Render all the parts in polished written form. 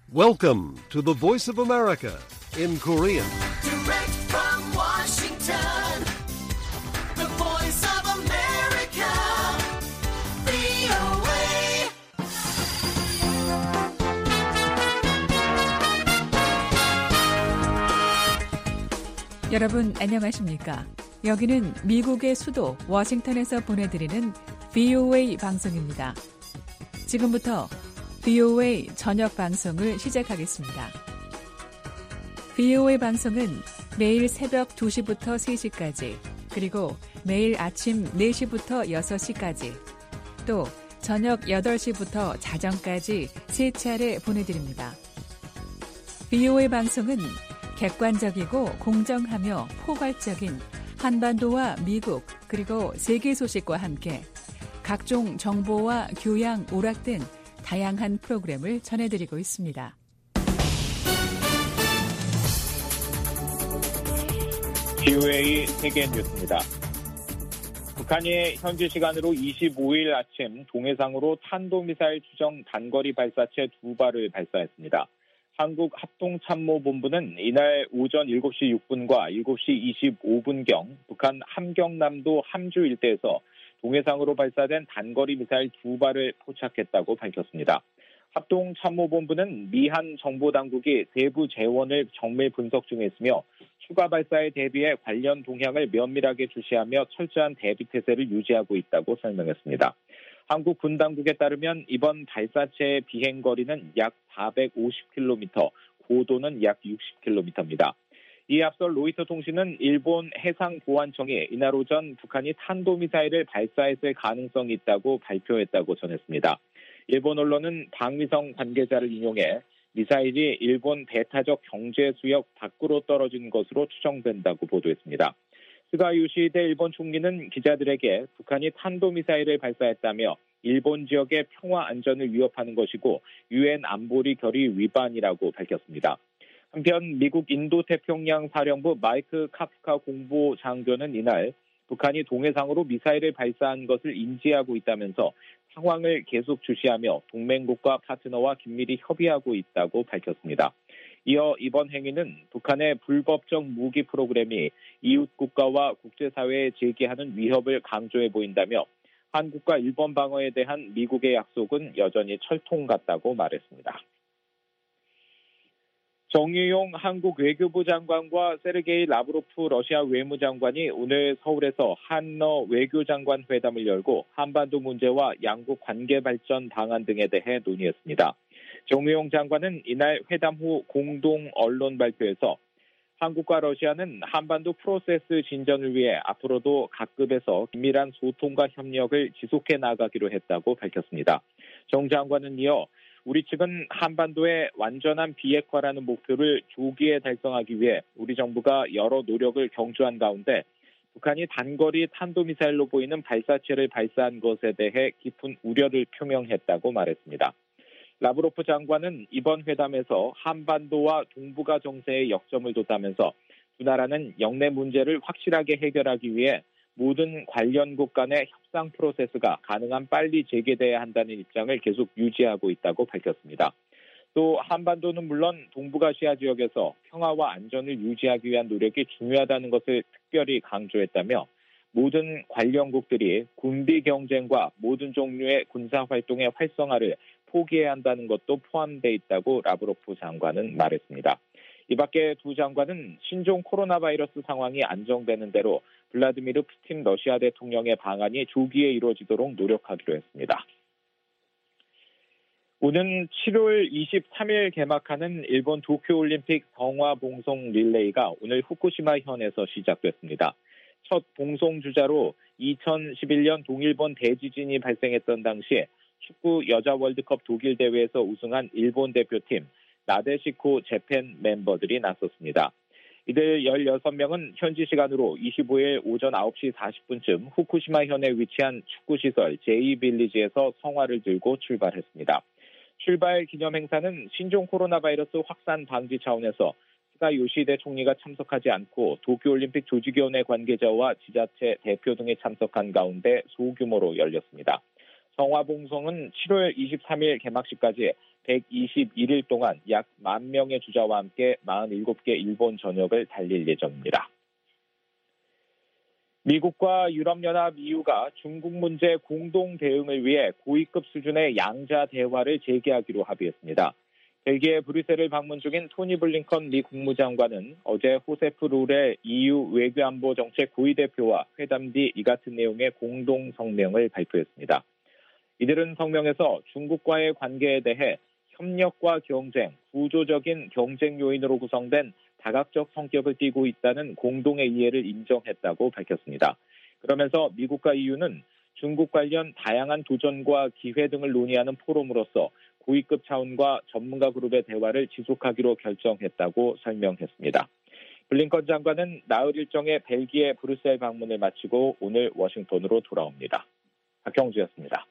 Welcome to the Voice of America in Korean. Direct from Washington, the Voice of America, VOA. 여러분 안녕하십니까? 여기는 미국의 수도 워싱턴에서 보내드리는 VOA 방송입니다. 지금부터 VOA 저녁 방송을 시작하겠습니다. VOA 방송은 매일 새벽 2시부터 3시까지, 그리고 매일 아침 4시부터 6시까지, 또 저녁 8시부터 자정까지 3차례 보내드립니다. VOA 방송은 객관적이고 공정하며 포괄적인 한반도와 미국 그리고 세계 소식과 함께 각종 정보와 교양, 오락 등 다양한 프로그램을 전해드리고 있습니다. VOA 세계 뉴스입니다. 북한이 현지 시간으로 25일 아침 동해상으로 탄도미사일 추정 단거리 발사체 2발을 발사했습니다. 한국합동참모본부는 이날 오전 7시 6분과 7시 25분경 북한 함경남도 함주 일대에서 동해상으로 발사된 단거리 미사일 2발을 포착했다고 밝혔습니다. 합동참모본부는 미한 정보당국이 세부 재원을 정밀 분석 중에 있으며 추가 발사에 대비해 관련 동향을 면밀하게 주시하며 철저한 대비태세를 유지하고 있다고 설명했습니다. 한국 군 당국에 따르면 이번 발사체의 비행거리는 약 450km, 고도는 약 60km입니다. 이에 앞서 로이터 통신은 일본 해상보안청이 이날 오전 북한이 탄도미사일을 발사했을 가능성이 있다고 발표했다고 전했습니다. 일본 언론은 방위성 관계자를 인용해 미사일이 일본 대타적 경제수역 밖으로 떨어진 것으로 추정된다고 보도했습니다. 스가 요시히데 일본 총리는 기자들에게 북한이 탄도미사일을 발사했다며 일본 지역의 평화 안전을 위협하는 것이고 유엔 안보리 결의 위반이라고 밝혔습니다. 한편 미국 인도태평양 사령부 마이크 카프카 공보장교는 이날 북한이 동해상으로 미사일을 발사한 것을 인지하고 있다면서 상황을 계속 주시하며 동맹국과 파트너와 긴밀히 협의하고 있다고 밝혔습니다. 이어 이번 행위는 북한의 불법적 무기 프로그램이 이웃 국가와 국제사회에 제기하는 위협을 강조해 보인다며 한국과 일본 방어에 대한 미국의 약속은 여전히 철통 같다고 말했습니다. 정의용 한국 외교부 장관과 세르게이 라브로프 러시아 외무장관이 오늘 서울에서 한러 외교장관 회담을 열고 한반도 문제와 양국 관계 발전 방안 등에 대해 논의했습니다. 정의용 장관은 이날 회담 후 공동 언론 발표에서 한국과 러시아는 한반도 프로세스 진전을 위해 앞으로도 각급에서 긴밀한 소통과 협력을 지속해 나가기로 했다고 밝혔습니다. 정 장관은 이어 우리 측은 한반도의 완전한 비핵화라는 목표를 조기에 달성하기 위해 우리 정부가 여러 노력을 경주한 가운데 북한이 단거리 탄도미사일로 보이는 발사체를 발사한 것에 대해 깊은 우려를 표명했다고 말했습니다. 라브로프 장관은 이번 회담에서 한반도와 동북아 정세의 역점을 뒀다면서 두 나라는 영내 문제를 확실하게 해결하기 위해 모든 관련국 간의 협상 프로세스가 가능한 빨리 재개돼야 한다는 입장을 계속 유지하고 있다고 밝혔습니다. 또 한반도는 물론 동북아시아 지역에서 평화와 안전을 유지하기 위한 노력이 중요하다는 것을 특별히 강조했다며 모든 관련국들이 군비 경쟁과 모든 종류의 군사활동의 활성화를 포기해야 한다는 것도 포함되어 있다고 라브로프 장관은 말했습니다. 이 밖에 두 장관은 신종 코로나 바이러스 상황이 안정되는 대로 블라디미르 푸틴 러시아 대통령의 방안이 조기에 이루어지도록 노력하기로 했습니다. 오는 7월 23일 개막하는 일본 도쿄올림픽 성화봉송 릴레이가 오늘 후쿠시마 현에서 시작됐습니다. 첫 봉송주자로 2011년 동일본 대지진이 발생했던 당시에 축구 여자 월드컵 독일 대회에서 우승한 일본 대표팀 나데시코 재팬 멤버들이 나섰습니다. 이들 16명은 현지 시간으로 25일 오전 9시 40분쯤 후쿠시마 현에 위치한 축구시설 제이빌리지에서 성화를 들고 출발했습니다. 출발 기념 행사는 신종 코로나 바이러스 확산 방지 차원에서 스가 요시히데 총리가 참석하지 않고 도쿄올림픽 조직위원회 관계자와 지자체 대표 등이 참석한 가운데 소규모로 열렸습니다. 성화봉송은 7월 23일 개막식까지 121일 동안 약 10,000명의 주자와 함께 47개 일본 전역을 달릴 예정입니다. 미국과 유럽연합 EU가 중국 문제 공동 대응을 위해 고위급 수준의 양자 대화를 재개하기로 합의했습니다. 벨기에 브뤼셀을 방문 중인 토니 블링컨 미 국무장관은 어제 호세프 룰의 EU 외교안보 정책 고위 대표와 회담 뒤 이 같은 내용의 공동 성명을 발표했습니다. 이들은 성명에서 중국과의 관계에 대해 협력과 경쟁, 구조적인 경쟁 요인으로 구성된 다각적 성격을 띠고 있다는 공동의 이해를 인정했다고 밝혔습니다. 그러면서 미국과 EU는 중국 관련 다양한 도전과 기회 등을 논의하는 포럼으로서 고위급 차원과 전문가 그룹의 대화를 지속하기로 결정했다고 설명했습니다. 블링컨 장관은 나흘 일정의 벨기에 브뤼셀 방문을 마치고 오늘 워싱턴으로 돌아옵니다. 박형주였습니다.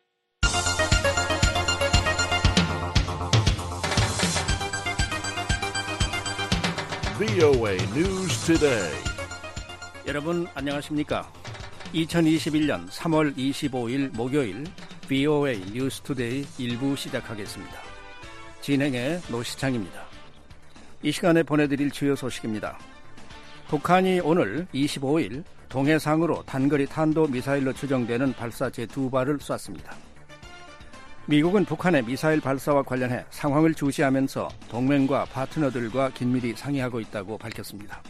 VOA News Today. 여러분 안녕하십니까? 2021년 3월 25일 목요일 VOA News Today 1부 시작하겠습니다. 진행의 노시창입니다. 이 시간에 보내드릴 주요 소식입니다. 북한이 오늘 25일 동해상으로 단거리 탄도미사일로 추정되는 발사체 2발을 쐈습니다. 미국은 북한의 미사일 발사와 관련해 상황을 주시하면서 동맹과 파트너들과 긴밀히 상의하고 있다고 밝혔습니다.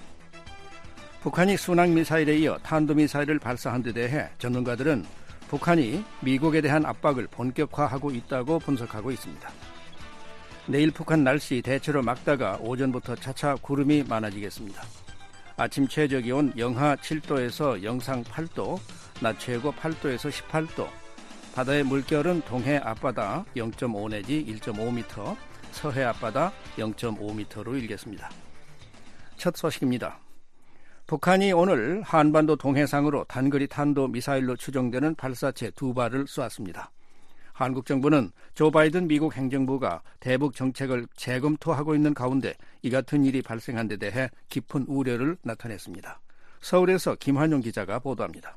북한이 순항미사일에 이어 탄도미사일을 발사한 데 대해 전문가들은 북한이 미국에 대한 압박을 본격화하고 있다고 분석하고 있습니다. 내일 북한 날씨 대체로 맑다가 오전부터 차차 구름이 많아지겠습니다. 아침 최저기온 영하 7도에서 영상 8도, 낮 최고 8도에서 18도, 바다의 물결은 동해 앞바다 0.5 내지 1.5m, 서해 앞바다 0.5m로 일겠습니다. 첫 소식입니다. 북한이 오늘 한반도 동해상으로 단거리 탄도미사일로 추정되는 발사체 2발을 쏘았습니다. 한국 정부는 조 바이든 미국 행정부가 대북 정책을 재검토하고 있는 가운데 이 같은 일이 발생한 데 대해 깊은 우려를 나타냈습니다. 서울에서 김환용 기자가 보도합니다.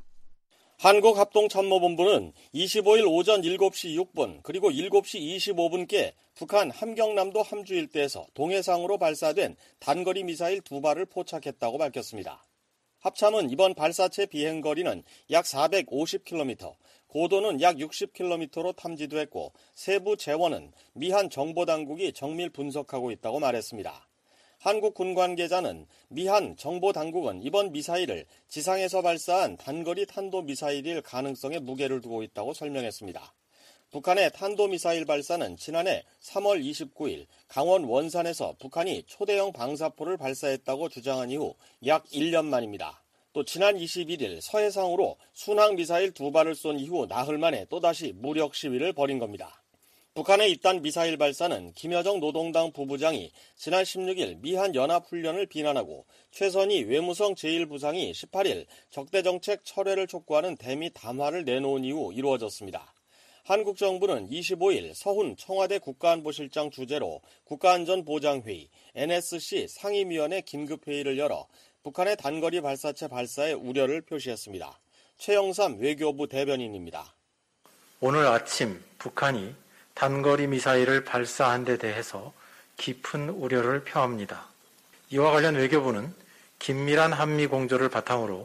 한국합동참모본부는 25일 오전 7시 6분 그리고 7시 25분께 북한 함경남도 함주 일대에서 동해상으로 발사된 단거리 미사일 2발을 포착했다고 밝혔습니다. 합참은 이번 발사체 비행거리는 약 450km, 고도는 약 60km로 탐지도 했고 세부 재원은 미한 정보당국이 정밀 분석하고 있다고 말했습니다. 한국 군 관계자는 미한 정보당국은 이번 미사일을 지상에서 발사한 단거리 탄도미사일일 가능성에 무게를 두고 있다고 설명했습니다. 북한의 탄도미사일 발사는 지난해 3월 29일 강원 원산에서 북한이 초대형 방사포를 발사했다고 주장한 이후 약 1년 만입니다. 또 지난 21일 서해상으로 순항미사일 2발을 쏜 이후 나흘 만에 또다시 무력 시위를 벌인 겁니다. 북한의 이딴 미사일 발사는 김여정 노동당 부부장이 지난 16일 미한 연합훈련을 비난하고 최선희 외무성 제1부상이 18일 적대정책 철회를 촉구하는 대미 담화를 내놓은 이후 이루어졌습니다. 한국 정부는 25일 서훈 청와대 국가안보실장 주재로 국가안전보장회의 NSC 상임위원회 긴급회의를 열어 북한의 단거리 발사체 발사에 우려를 표시했습니다. 최영삼 외교부 대변인입니다. 오늘 아침 북한이 단거리 미사일을 발사한 데 대해서 깊은 우려를 표합니다. 이와 관련 외교부는 긴밀한 한미 공조를 바탕으로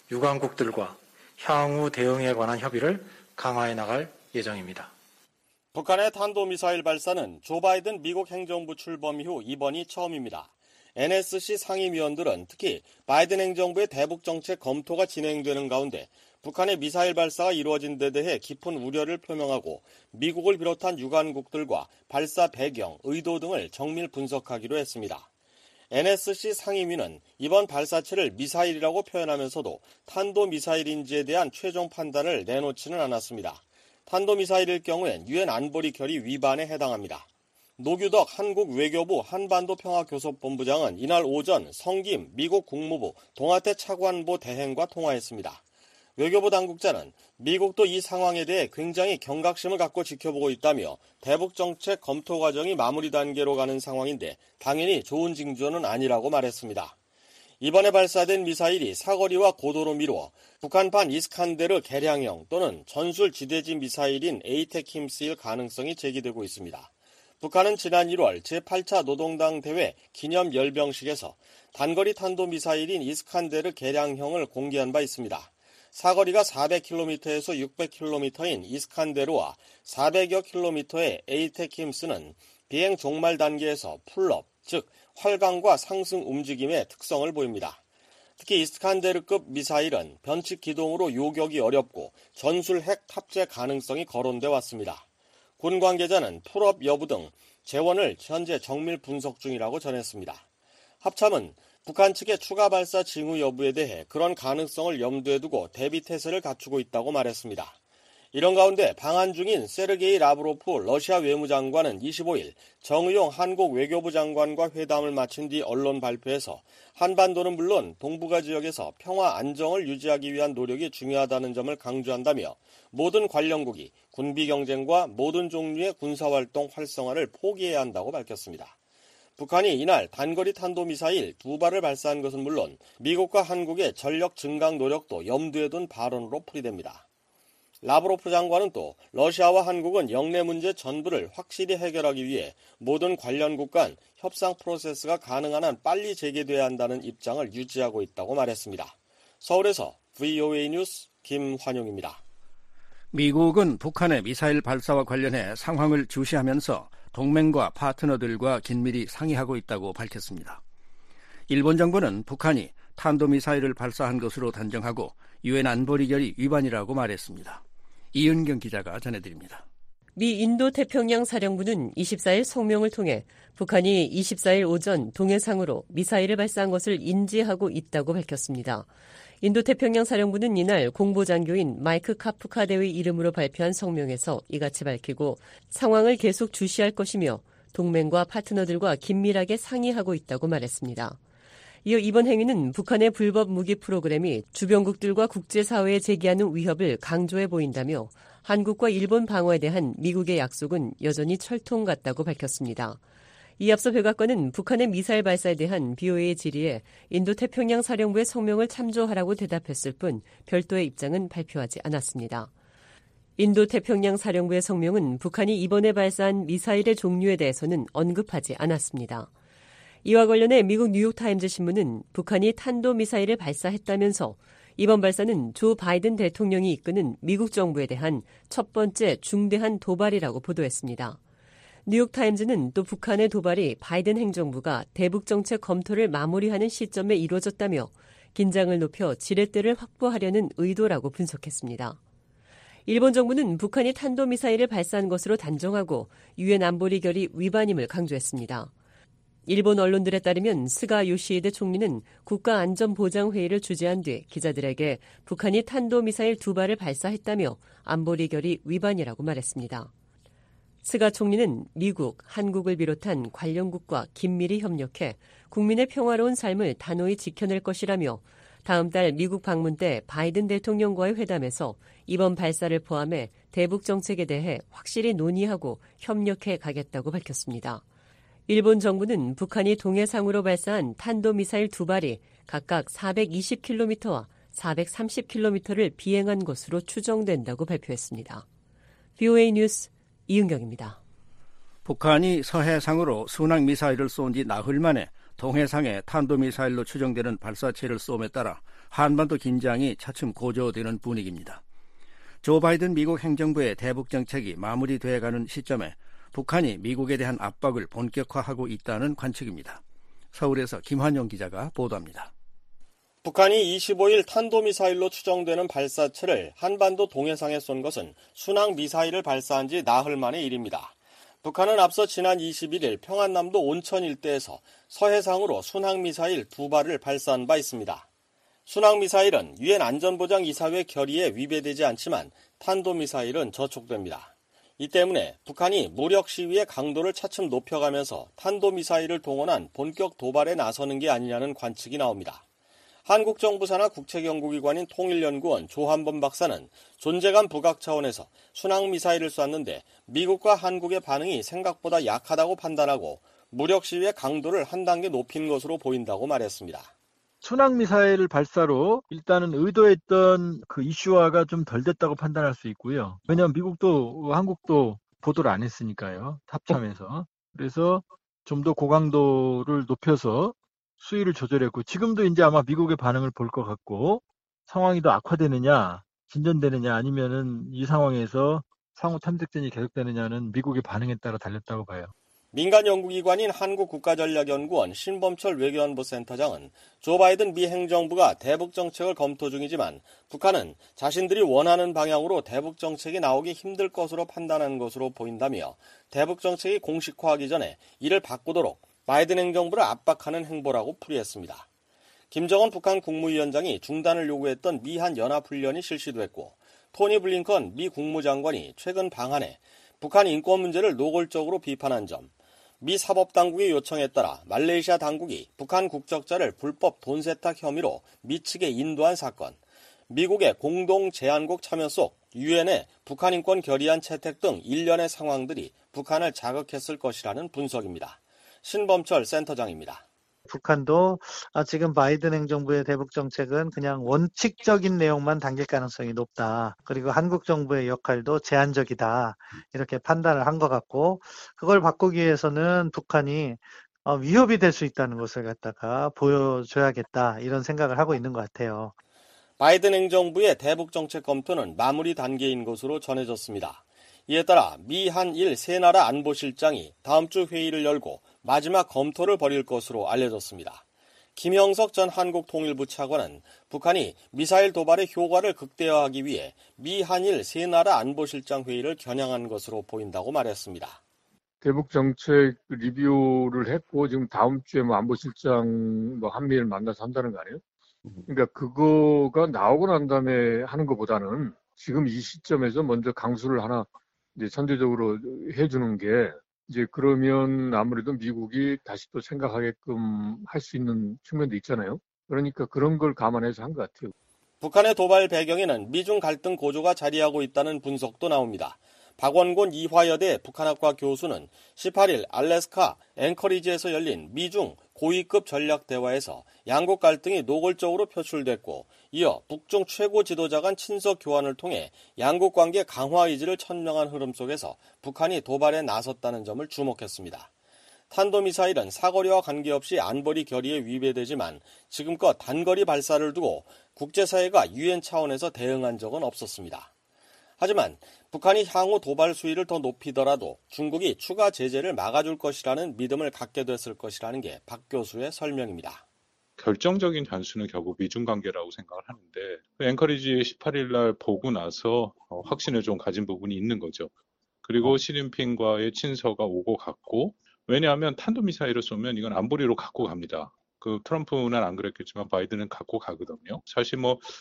유관국들과 향후 대응에 관한 협의를 강화해 나갈 예정입니다. 북한의 탄도미사일 발사는 조 바이든 미국 행정부 출범 이후 이번이 처음입니다. NSC 상임위원들은 특히 바이든 행정부의 대북 정책 검토가 진행되는 가운데 북한의 미사일 발사가 이루어진 데 대해 깊은 우려를 표명하고 미국을 비롯한 유관국들과 발사 배경, 의도 등을 정밀 분석하기로 했습니다. NSC 상임위는 이번 발사체를 미사일이라고 표현하면서도 탄도미사일인지에 대한 최종 판단을 내놓지는 않았습니다. 탄도미사일일 경우엔 유엔 안보리 결의 위반에 해당합니다. 노규덕 한국 외교부 한반도평화교섭본부장은 이날 오전 성김 미국 국무부 동아태 차관보 대행과 통화했습니다. 외교부 당국자는 미국도 이 상황에 대해 굉장히 경각심을 갖고 지켜보고 있다며 대북 정책 검토 과정이 마무리 단계로 가는 상황인데 당연히 좋은 징조는 아니라고 말했습니다. 이번에 발사된 미사일이 사거리와 고도로 미루어 북한판 이스칸데르 개량형 또는 전술 지대지 미사일인 에이테킴스일 가능성이 제기되고 있습니다. 북한은 지난 1월 제8차 노동당 대회 기념 열병식에서 단거리 탄도미사일인 이스칸데르 개량형을 공개한 바 있습니다. 사거리가 400km에서 600km인 이스칸데르와 400여 km의 에이테킴스는 비행 종말 단계에서 풀업, 즉 활강과 상승 움직임의 특성을 보입니다. 특히 이스칸데르급 미사일은 변칙 기동으로 요격이 어렵고 전술 핵 탑재 가능성이 거론돼 왔습니다. 군 관계자는 풀업 여부 등 재원을 현재 정밀 분석 중이라고 전했습니다. 합참은 북한 측의 추가 발사 징후 여부에 대해 그런 가능성을 염두에 두고 대비태세를 갖추고 있다고 말했습니다. 이런 가운데 방한 중인 세르게이 라브로프 러시아 외무장관은 25일 정의용 한국 외교부 장관과 회담을 마친 뒤 언론 발표에서 한반도는 물론 동북아 지역에서 평화 안정을 유지하기 위한 노력이 중요하다는 점을 강조한다며 모든 관련국이 군비 경쟁과 모든 종류의 군사활동 활성화를 포기해야 한다고 밝혔습니다. 북한이 이날 단거리 탄도미사일 2발을 발사한 것은 물론 미국과 한국의 전력 증강 노력도 염두에 둔 발언으로 풀이됩니다. 라브로프 장관은 또 러시아와 한국은 영내 문제 전부를 확실히 해결하기 위해 모든 관련국 간 협상 프로세스가 가능한 한 빨리 재개돼야 한다는 입장을 유지하고 있다고 말했습니다. 서울에서 VOA 뉴스 김환용입니다. 미국은 북한의 미사일 발사와 관련해 상황을 주시하면서 동맹과 파트너들과 긴밀히 상의하고 있다고 밝혔습니다. 일본 정부는 북한이 탄도미사일을 발사한 것으로 단정하고 유엔 안보리결의 위반이라고 말했습니다. 이은경 기자가 전해드립니다. 미 인도태평양 사령부는 24일 성명을 통해 북한이 24일 오전 동해상으로 미사일을 발사한 것을 인지하고 있다고 밝혔습니다. 인도태평양 사령부는 이날 공보장교인 마이크 카프카 대의 이름으로 발표한 성명에서 이같이 밝히고 상황을 계속 주시할 것이며 동맹과 파트너들과 긴밀하게 상의하고 있다고 말했습니다. 이어 이번 행위는 북한의 불법 무기 프로그램이 주변국들과 국제사회에 제기하는 위협을 강조해 보인다며 한국과 일본 방어에 대한 미국의 약속은 여전히 철통 같다고 밝혔습니다. 이 앞서 백악관은 북한의 미사일 발사에 대한 BOA의 질의에 인도태평양 사령부의 성명을 참조하라고 대답했을 뿐 별도의 입장은 발표하지 않았습니다. 인도태평양 사령부의 성명은 북한이 이번에 발사한 미사일의 종류에 대해서는 언급하지 않았습니다. 이와 관련해 미국 뉴욕타임즈 신문은 북한이 탄도미사일을 발사했다면서 이번 발사는 조 바이든 대통령이 이끄는 미국 정부에 대한 첫 번째 중대한 도발이라고 보도했습니다. 뉴욕타임즈는 또 북한의 도발이 바이든 행정부가 대북정책 검토를 마무리하는 시점에 이루어졌다며 긴장을 높여 지렛대를 확보하려는 의도라고 분석했습니다. 일본 정부는 북한이 탄도미사일을 발사한 것으로 단정하고 유엔 안보리 결의 위반임을 강조했습니다. 일본 언론들에 따르면 스가 요시히데 총리는 국가안전보장회의를 주재한 뒤 기자들에게 북한이 탄도미사일 2발을 발사했다며 안보리 결의 위반이라고 말했습니다. 스가 총리는 미국, 한국을 비롯한 관련국과 긴밀히 협력해 국민의 평화로운 삶을 단호히 지켜낼 것이라며 다음 달 미국 방문 때 바이든 대통령과의 회담에서 이번 발사를 포함해 대북 정책에 대해 확실히 논의하고 협력해 가겠다고 밝혔습니다. 일본 정부는 북한이 동해상으로 발사한 탄도미사일 2발이 각각 420km와 430km를 비행한 것으로 추정된다고 발표했습니다. VOA 뉴스 이은경입니다. 북한이 서해상으로 순항 미사일을 쏜 지 나흘 만에 동해상에 탄도미사일로 추정되는 발사체를 쏘음에 따라 한반도 긴장이 차츰 고조되는 분위기입니다. 조 바이든 미국 행정부의 대북 정책이 마무리돼가는 시점에 북한이 미국에 대한 압박을 본격화하고 있다는 관측입니다. 서울에서 김환용 기자가 보도합니다. 북한이 25일 탄도미사일로 추정되는 발사체를 한반도 동해상에 쏜 것은 순항 미사일을 발사한 지 나흘 만의 일입니다. 북한은 앞서 지난 21일 평안남도 온천 일대에서 서해상으로 순항 미사일 2발을 발사한 바 있습니다. 순항 미사일은 유엔 안전보장이사회 결의에 위배되지 않지만 탄도미사일은 저촉됩니다. 이 때문에 북한이 무력 시위의 강도를 차츰 높여가면서 탄도미사일을 동원한 본격 도발에 나서는 게 아니냐는 관측이 나옵니다. 한국 정부 산하 국책연구기관인 통일연구원 조한범 박사는 존재감 부각 차원에서 순항미사일을 쐈는데 미국과 한국의 반응이 생각보다 약하다고 판단하고 무력 시위의 강도를 한 단계 높인 것으로 보인다고 말했습니다. 순항미사일 발사로 일단은 의도했던 그 이슈화가 좀 덜 됐다고 판단할 수 있고요. 왜냐하면 미국도 한국도 보도를 안 했으니까요. 합참에서. 그래서 좀 더 고강도를 높여서 수위를 조절했고 지금도 이제 아마 미국의 반응을 볼 것 같고 상황이 더 악화되느냐 진전되느냐 아니면은 이 상황에서 상호 탐색전이 계속되느냐는 미국의 반응에 따라 달렸다고 봐요. 민간 연구기관인 한국국가전략연구원 신범철 외교안보 센터장은 조 바이든 미 행정부가 대북 정책을 검토 중이지만 북한은 자신들이 원하는 방향으로 대북 정책이 나오기 힘들 것으로 판단한 것으로 보인다며 대북 정책이 공식화하기 전에 이를 바꾸도록 바이든 행정부를 압박하는 행보라고 풀이했습니다. 김정은 북한 국무위원장이 중단을 요구했던 미한 연합훈련이 실시됐고 토니 블링컨 미 국무장관이 최근 방한해 북한 인권 문제를 노골적으로 비판한 점, 미 사법당국의 요청에 따라 말레이시아 당국이 북한 국적자를 불법 돈 세탁 혐의로 미 측에 인도한 사건, 미국의 공동 제안국 참여 속 유엔의 북한 인권 결의안 채택 등 일련의 상황들이 북한을 자극했을 것이라는 분석입니다. 신범철 센터장입니다. 북한도 지금 바이든 행정부의 대북 정책은 그냥 원칙적인 내용만 담길 가능성이 높다. 그리고 한국 정부의 역할도 제한적이다. 이렇게 판단을 한 것 같고 그걸 바꾸기 위해서는 북한이 위협이 될 수 있다는 것을 갖다가 보여줘야겠다. 이런 생각을 하고 있는 것 같아요. 바이든 행정부의 대북 정책 검토는 마무리 단계인 것으로 전해졌습니다. 이에 따라 미, 한일 세 나라 안보실장이 다음 주 회의를 열고 마지막 검토를 벌일 것으로 알려졌습니다. 김형석 전 한국통일부 차관은 북한이 미사일 도발의 효과를 극대화하기 위해 미, 한일 세 나라 안보실장 회의를 겨냥한 것으로 보인다고 말했습니다. 대북 정책 리뷰를 했고 지금 다음 주에 안보실장 한미일 만나서 한다는 거 아니에요? 그러니까 그거가 나오고 난 다음에 하는 것보다는 지금 이 시점에서 먼저 강수를 하나 이제 선제적으로 해주는 게 이제 그러면 아무래도 미국이 다시 또 생각하게끔 할 수 있는 측면도 있잖아요. 그러니까 그런 걸 감안해서 한 것 같아요. 북한의 도발 배경에는 미중 갈등 고조가 자리하고 있다는 분석도 나옵니다. 박원곤 이화여대 북한학과 교수는 18일 알래스카 앵커리지에서 열린 미중 고위급 전략 대화에서 양국 갈등이 노골적으로 표출됐고 이어 북중 최고 지도자 간 친서 교환을 통해 양국 관계 강화 의지를 천명한 흐름 속에서 북한이 도발에 나섰다는 점을 주목했습니다. 탄도미사일은 사거리와 관계없이 안보리 결의에 위배되지만 지금껏 단거리 발사를 두고 국제사회가 유엔 차원에서 대응한 적은 없었습니다. 하지만 북한이 향후 도발 수위를 더 높이더라도 중국이 추가 제재를 막아줄 것이라는 믿음을 갖게 됐을 것이라는 게 박 교수의 설명입니다. 결정적인 단수는 결국 미중 관계라고 생각을 하는데 앵커리지 18일 날 보고 나서 확신을 좀 가진 부분이 있는 거죠. 그리고 시진핑과의 친서가 오고 갔고 왜냐하면 탄도미사일을 쏘면 이건 안보리로 갖고 갑니다. 그 트럼프는 안 그랬겠지만 바이든은 갖고 가거든요. 사실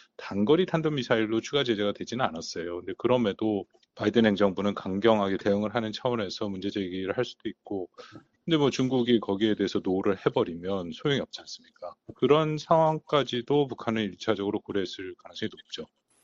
단거리 탄도미사일로 추가 제재가 되지는 않았어요. 근데 그럼에도 바이든 행정부는 강경하게 대응을 하는 차원에서 문제 제기를 할 수도 있고 근데 중국이 거기에 대해서 노를 해버리면 소용이 없지 않습니까? 그런 상황까지도 북한은 1차적으로 고려했을 가능성이 높죠.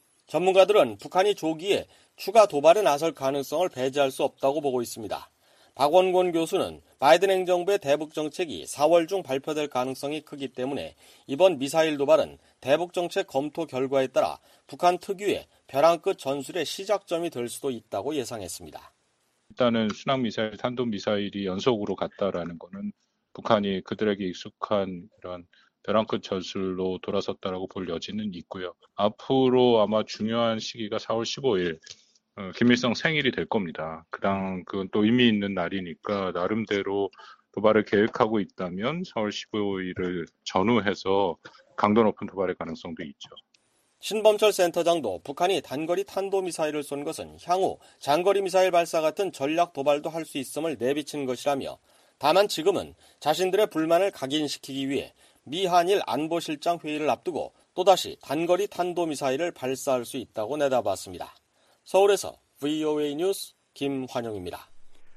전문가들은 북한이 조기에 추가 도발에 나설 가능성을 배제할 수 없다고 보고 있습니다. 박원곤 교수는 바이든 행정부의 대북 정책이 4월 중 발표될 가능성이 크기 때문에 이번 미사일 도발은 대북 정책 검토 결과에 따라 북한 특유의 벼랑 끝 전술의 시작점이 될 수도 있다고 예상했습니다. 일단은 순항미사일, 탄도미사일이 연속으로 갔다라는 거는 북한이 그들에게 익숙한 이런 벼랑 끝 전술로 돌아섰다라고 볼 여지는 있고요. 앞으로 아마 중요한 시기가 4월 15일. 김일성 생일이 될 겁니다. 그건 또 의미 있는 날이니까 나름대로 도발을 계획하고 있다면 4월 15일을 전후해서 강도 높은 도발의 가능성도 있죠. 신범철 센터장도 북한이 단거리 탄도미사일을 쏜 것은 향후 장거리 미사일 발사 같은 전략 도발도 할 수 있음을 내비친 것이라며 다만 지금은 자신들의 불만을 각인시키기 위해 미 한일 안보실장 회의를 앞두고 또다시 단거리 탄도미사일을 발사할 수 있다고 내다봤습니다. 서울에서 VOA 뉴스 김환영입니다.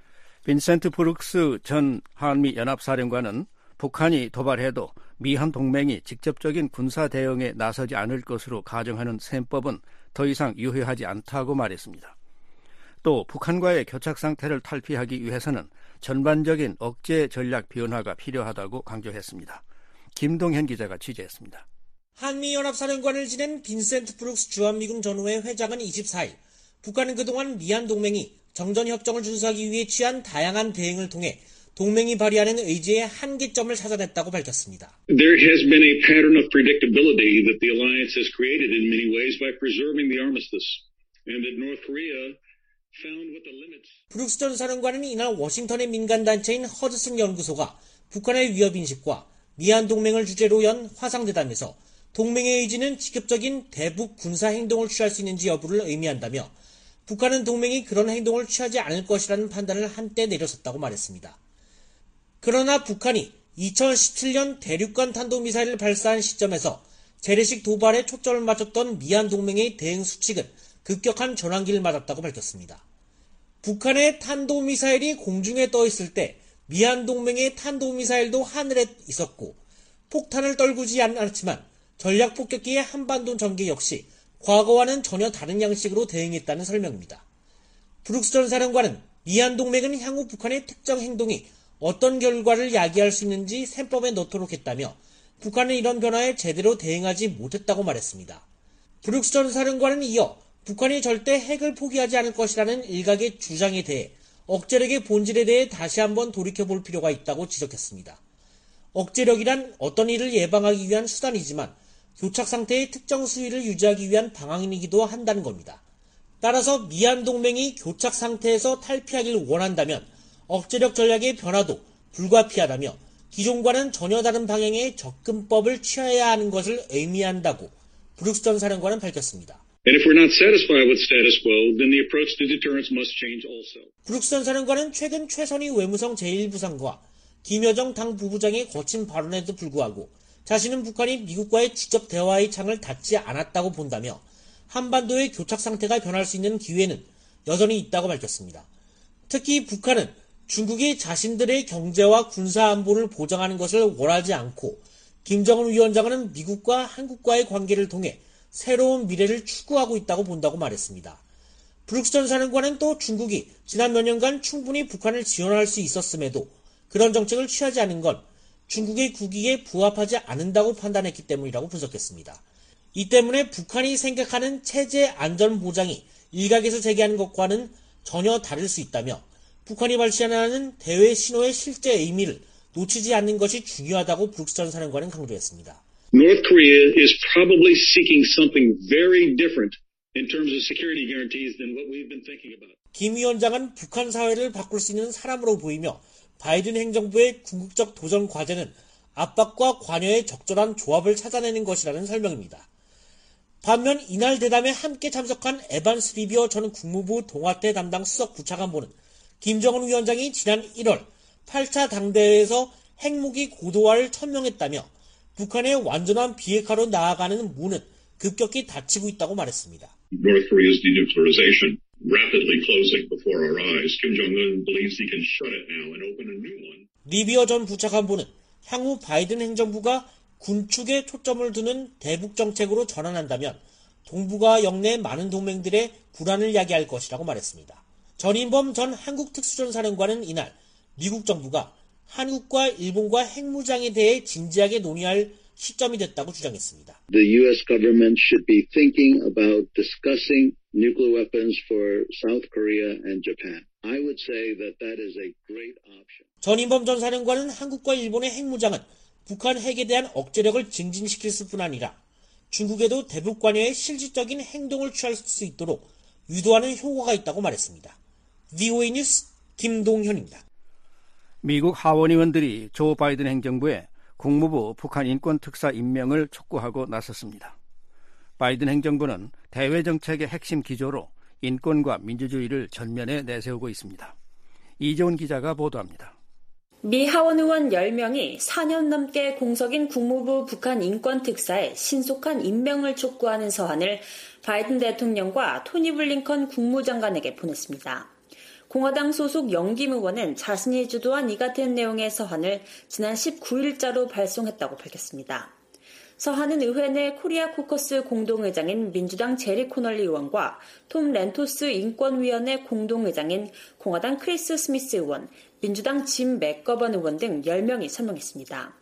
빈센트 브룩스 전 한미연합사령관은 북한이 도발해도 미한 동맹이 직접적인 군사 대응에 나서지 않을 것으로 가정하는 셈법은 더 이상 유효하지 않다고 말했습니다. 또 북한과의 교착 상태를 탈피하기 위해서는 전반적인 억제 전략 변화가 필요하다고 강조했습니다. 김동현 기자가 취재했습니다. 한미연합사령관을 지낸 빈센트 브룩스 주한미군 전후회 회장은 24일 북한은 그동안 미한 동맹이 정전협정을 준수하기 위해 취한 다양한 대응을 통해 동맹이 발휘하는 의지의 한계점을 찾아냈다고 밝혔습니다. There has been a pattern of predictability that the alliance has created in many ways by preserving the armistice, and that North Korea found what the limits. 브룩스 전 사령관은 이날 워싱턴의 민간단체인 허드슨 연구소가 북한의 위협인식과 미한 동맹을 주제로 연 화상대담에서 동맹의 의지는 직접적인 대북 군사 행동을 취할 수 있는지 여부를 의미한다며 북한은 동맹이 그런 행동을 취하지 않을 것이라는 판단을 한때 내렸었다고 말했습니다. 그러나 북한이 2017년 대륙간 탄도미사일을 발사한 시점에서 재래식 도발에 초점을 맞췄던 미한 동맹의 대응 수칙은 급격한 전환기를 맞았다고 밝혔습니다. 북한의 탄도미사일이 공중에 떠 있을 때 미한 동맹의 탄도미사일도 하늘에 있었고 폭탄을 떨구지 않았지만 전략 폭격기의 한반도 전개 역시 과거와는 전혀 다른 양식으로 대응했다는 설명입니다. 브룩스 전 사령관은 미한 동맹은 향후 북한의 특정 행동이 어떤 결과를 야기할 수 있는지 셈법에 넣도록 했다며 북한은 이런 변화에 제대로 대응하지 못했다고 말했습니다. 브룩스 전 사령관은 이어 북한이 절대 핵을 포기하지 않을 것이라는 일각의 주장에 대해 억제력의 본질에 대해 다시 한번 돌이켜볼 필요가 있다고 지적했습니다. 억제력이란 어떤 일을 예방하기 위한 수단이지만 교착 상태의 특정 수위를 유지하기 위한 방안이기도 한다는 겁니다. 따라서 미한 동맹이 교착 상태에서 탈피하길 원한다면 억제력 전략의 변화도 불가피하다며 기존과는 전혀 다른 방향의 접근법을 취해야 하는 것을 의미한다고 브룩스 전 사령관은 밝혔습니다. And if we're not satisfied with status quo, then the approach to deterrence must change also. 브룩스 전 사령관은 최근 최선희 외무성 제1부상과 김여정 당 부부장의 거친 발언에도 불구하고 자신은 북한이 미국과의 직접 대화의 창을 닫지 않았다고 본다며 한반도의 교착 상태가 변할 수 있는 기회는 여전히 있다고 밝혔습니다. 특히 북한은 중국이 자신들의 경제와 군사 안보를 보장하는 것을 원하지 않고 김정은 위원장은 미국과 한국과의 관계를 통해 새로운 미래를 추구하고 있다고 본다고 말했습니다. 브룩스 전 사령관은 또 중국이 지난 몇 년간 충분히 북한을 지원할 수 있었음에도 그런 정책을 취하지 않은 건 중국의 국익에 부합하지 않는다고 판단했기 때문이라고 분석했습니다. 이 때문에 북한이 생각하는 체제 안전 보장이 일각에서 제기하는 것과는 전혀 다를 수 있다며 북한이 발신하는 대외 신호의 실제 의미를 놓치지 않는 것이 중요하다고 브룩스 전 사령관은 강조했습니다. North Korea is probably seeking something very different in terms of security guarantees than what we've been thinking about. 김 위원장은 북한 사회를 바꿀 수 있는 사람으로 보이며 바이든 행정부의 궁극적 도전 과제는 압박과 관여의 적절한 조합을 찾아내는 것이라는 설명입니다. 반면 이날 대담에 함께 참석한 에반스 리비어 전 국무부 동아태 담당 수석 부차관보는 김정은 위원장이 지난 1월 8차 당대회에서 핵무기 고도화를 천명했다며 북한의 완전한 비핵화로 나아가는 문은 급격히 닫히고 있다고 말했습니다. North Korea's denuclearization rapidly closing before our eyes. Kim Jong-un believes he can shut it now and open a new one. 리비어 전 부차관보는 향후 바이든 행정부가 군축에 초점을 두는 대북 정책으로 전환한다면 동북아 영내 많은 동맹들의 불안을 야기할 것이라고 말했습니다. 전인범 전 한국 특수전 사령관은 이날 미국 정부가 한국과 일본과 핵무장에 대해 진지하게 논의할 시점이 됐다고 주장했습니다. The U.S. government should be thinking about discussing nuclear weapons for South Korea and Japan. I would say that is a great option. 전인범 전 사령관은 한국과 일본의 핵무장은 북한 핵에 대한 억제력을 증진시킬 뿐 아니라 중국에도 대북 관여에 실질적인 행동을 취할 수 있도록 유도하는 효과가 있다고 말했습니다. VOA 뉴스 김동현입니다. 미국 하원 의원들이 조 바이든 행정부에 국무부 북한 인권특사 임명을 촉구하고 나섰습니다. 바이든 행정부는 대외 정책의 핵심 기조로 인권과 민주주의를 전면에 내세우고 있습니다. 이재훈 기자가 보도합니다. 미 하원 의원 10명이 4년 넘게 공석인 국무부 북한 인권특사에 신속한 임명을 촉구하는 서한을 바이든 대통령과 토니 블링컨 국무장관에게 보냈습니다. 공화당 소속 영김 의원은 자신이 주도한 이 같은 내용의 서한을 지난 19일자로 발송했다고 밝혔습니다. 서한은 의회 내 코리아 코커스 공동의장인 민주당 제리 코널리 의원과 톰 렌토스 인권위원회 공동의장인 공화당 크리스 스미스 의원, 민주당 짐 맥거번 의원 등 10명이 서명했습니다.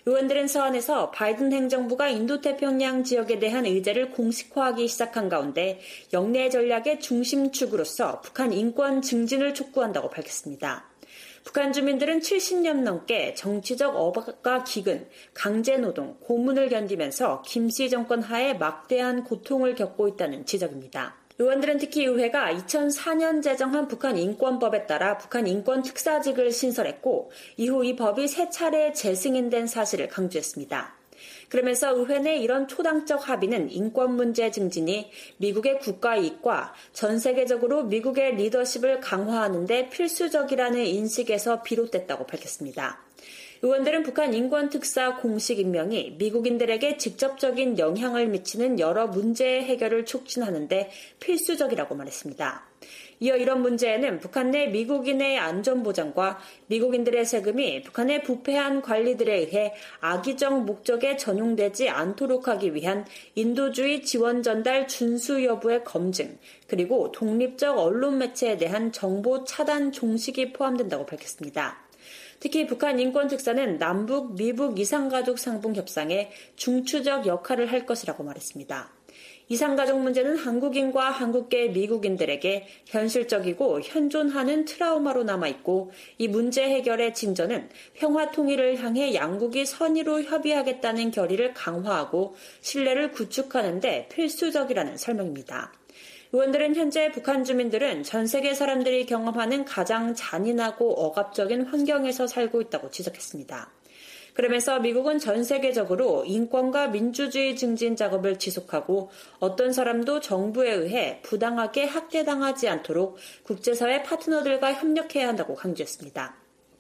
의원들은 서한에서 바이든 행정부가 인도태평양 지역에 대한 의제를 공식화하기 시작한 가운데 영내 전략의 중심축으로서 북한 인권 증진을 촉구한다고 밝혔습니다. 북한 주민들은 70년 넘게 정치적 억압과 기근, 강제노동, 고문을 견디면서 김씨 정권 하에 막대한 고통을 겪고 있다는 지적입니다. 의원들은 특히 의회가 2004년 제정한 북한 인권법에 따라 북한 인권 특사직을 신설했고 이후 이 법이 3차례 재승인된 사실을 강조했습니다. 그러면서 의회 내 이런 초당적 합의는 인권 문제 증진이 미국의 국가 이익과 전 세계적으로 미국의 리더십을 강화하는 데 필수적이라는 인식에서 비롯됐다고 밝혔습니다. 의원들은 북한 인권특사 공식 임명이 미국인들에게 직접적인 영향을 미치는 여러 문제의 해결을 촉진하는 데 필수적이라고 말했습니다. 이어 이런 문제에는 북한 내 미국인의 안전보장과 미국인들의 세금이 북한의 부패한 관리들에 의해 악의적 목적에 전용되지 않도록 하기 위한 인도주의 지원 전달 준수 여부의 검증, 그리고 독립적 언론 매체에 대한 정보 차단 종식이 포함된다고 밝혔습니다. 특히 북한 인권특사는 남북, 미북 이상가족 상봉 협상에 중추적 역할을 할 것이라고 말했습니다. 이상가족 문제는 한국인과 한국계 미국인들에게 현실적이고 현존하는 트라우마로 남아있고 이 문제 해결의 진전은 평화 통일을 향해 양국이 선의로 협의하겠다는 결의를 강화하고 신뢰를 구축하는 데 필수적이라는 설명입니다. 의원들은 현재 북한 주민들은 전 세계 사람들이 경험하는 가장 잔인하고 억압적인 환경에서 살고 있다고 지적했습니다. 그러면서 미국은 전 세계적으로 인권과 민주주의 증진 작업을 지속하고 어떤 사람도 정부에 의해 부당하게 학대당하지 않도록 국제사회 파트너들과 협력해야 한다고 강조했습니다.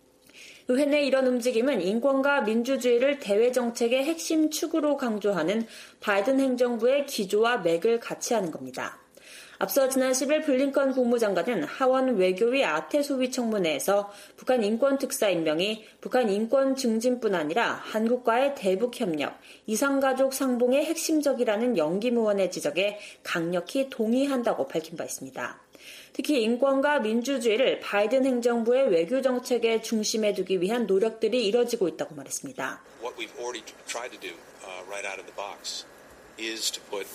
의회 내 이런 움직임은 인권과 민주주의를 대외 정책의 핵심 축으로 강조하는 바이든 행정부의 기조와 맥을 같이 하는 겁니다. 앞서 지난 10일 블링컨 국무장관은 하원 외교위 아태소위 청문회에서 북한 인권특사 임명이 북한 인권 증진뿐 아니라 한국과의 대북협력, 이상가족 상봉의 핵심적이라는 영김 의원의 지적에 강력히 동의한다고 밝힌 바 있습니다. 특히 인권과 민주주의를 바이든 행정부의 외교 정책의 중심에 두기 위한 노력들이 이뤄지고 있다고 말했습니다. What we've already tried to do right out of the box is to put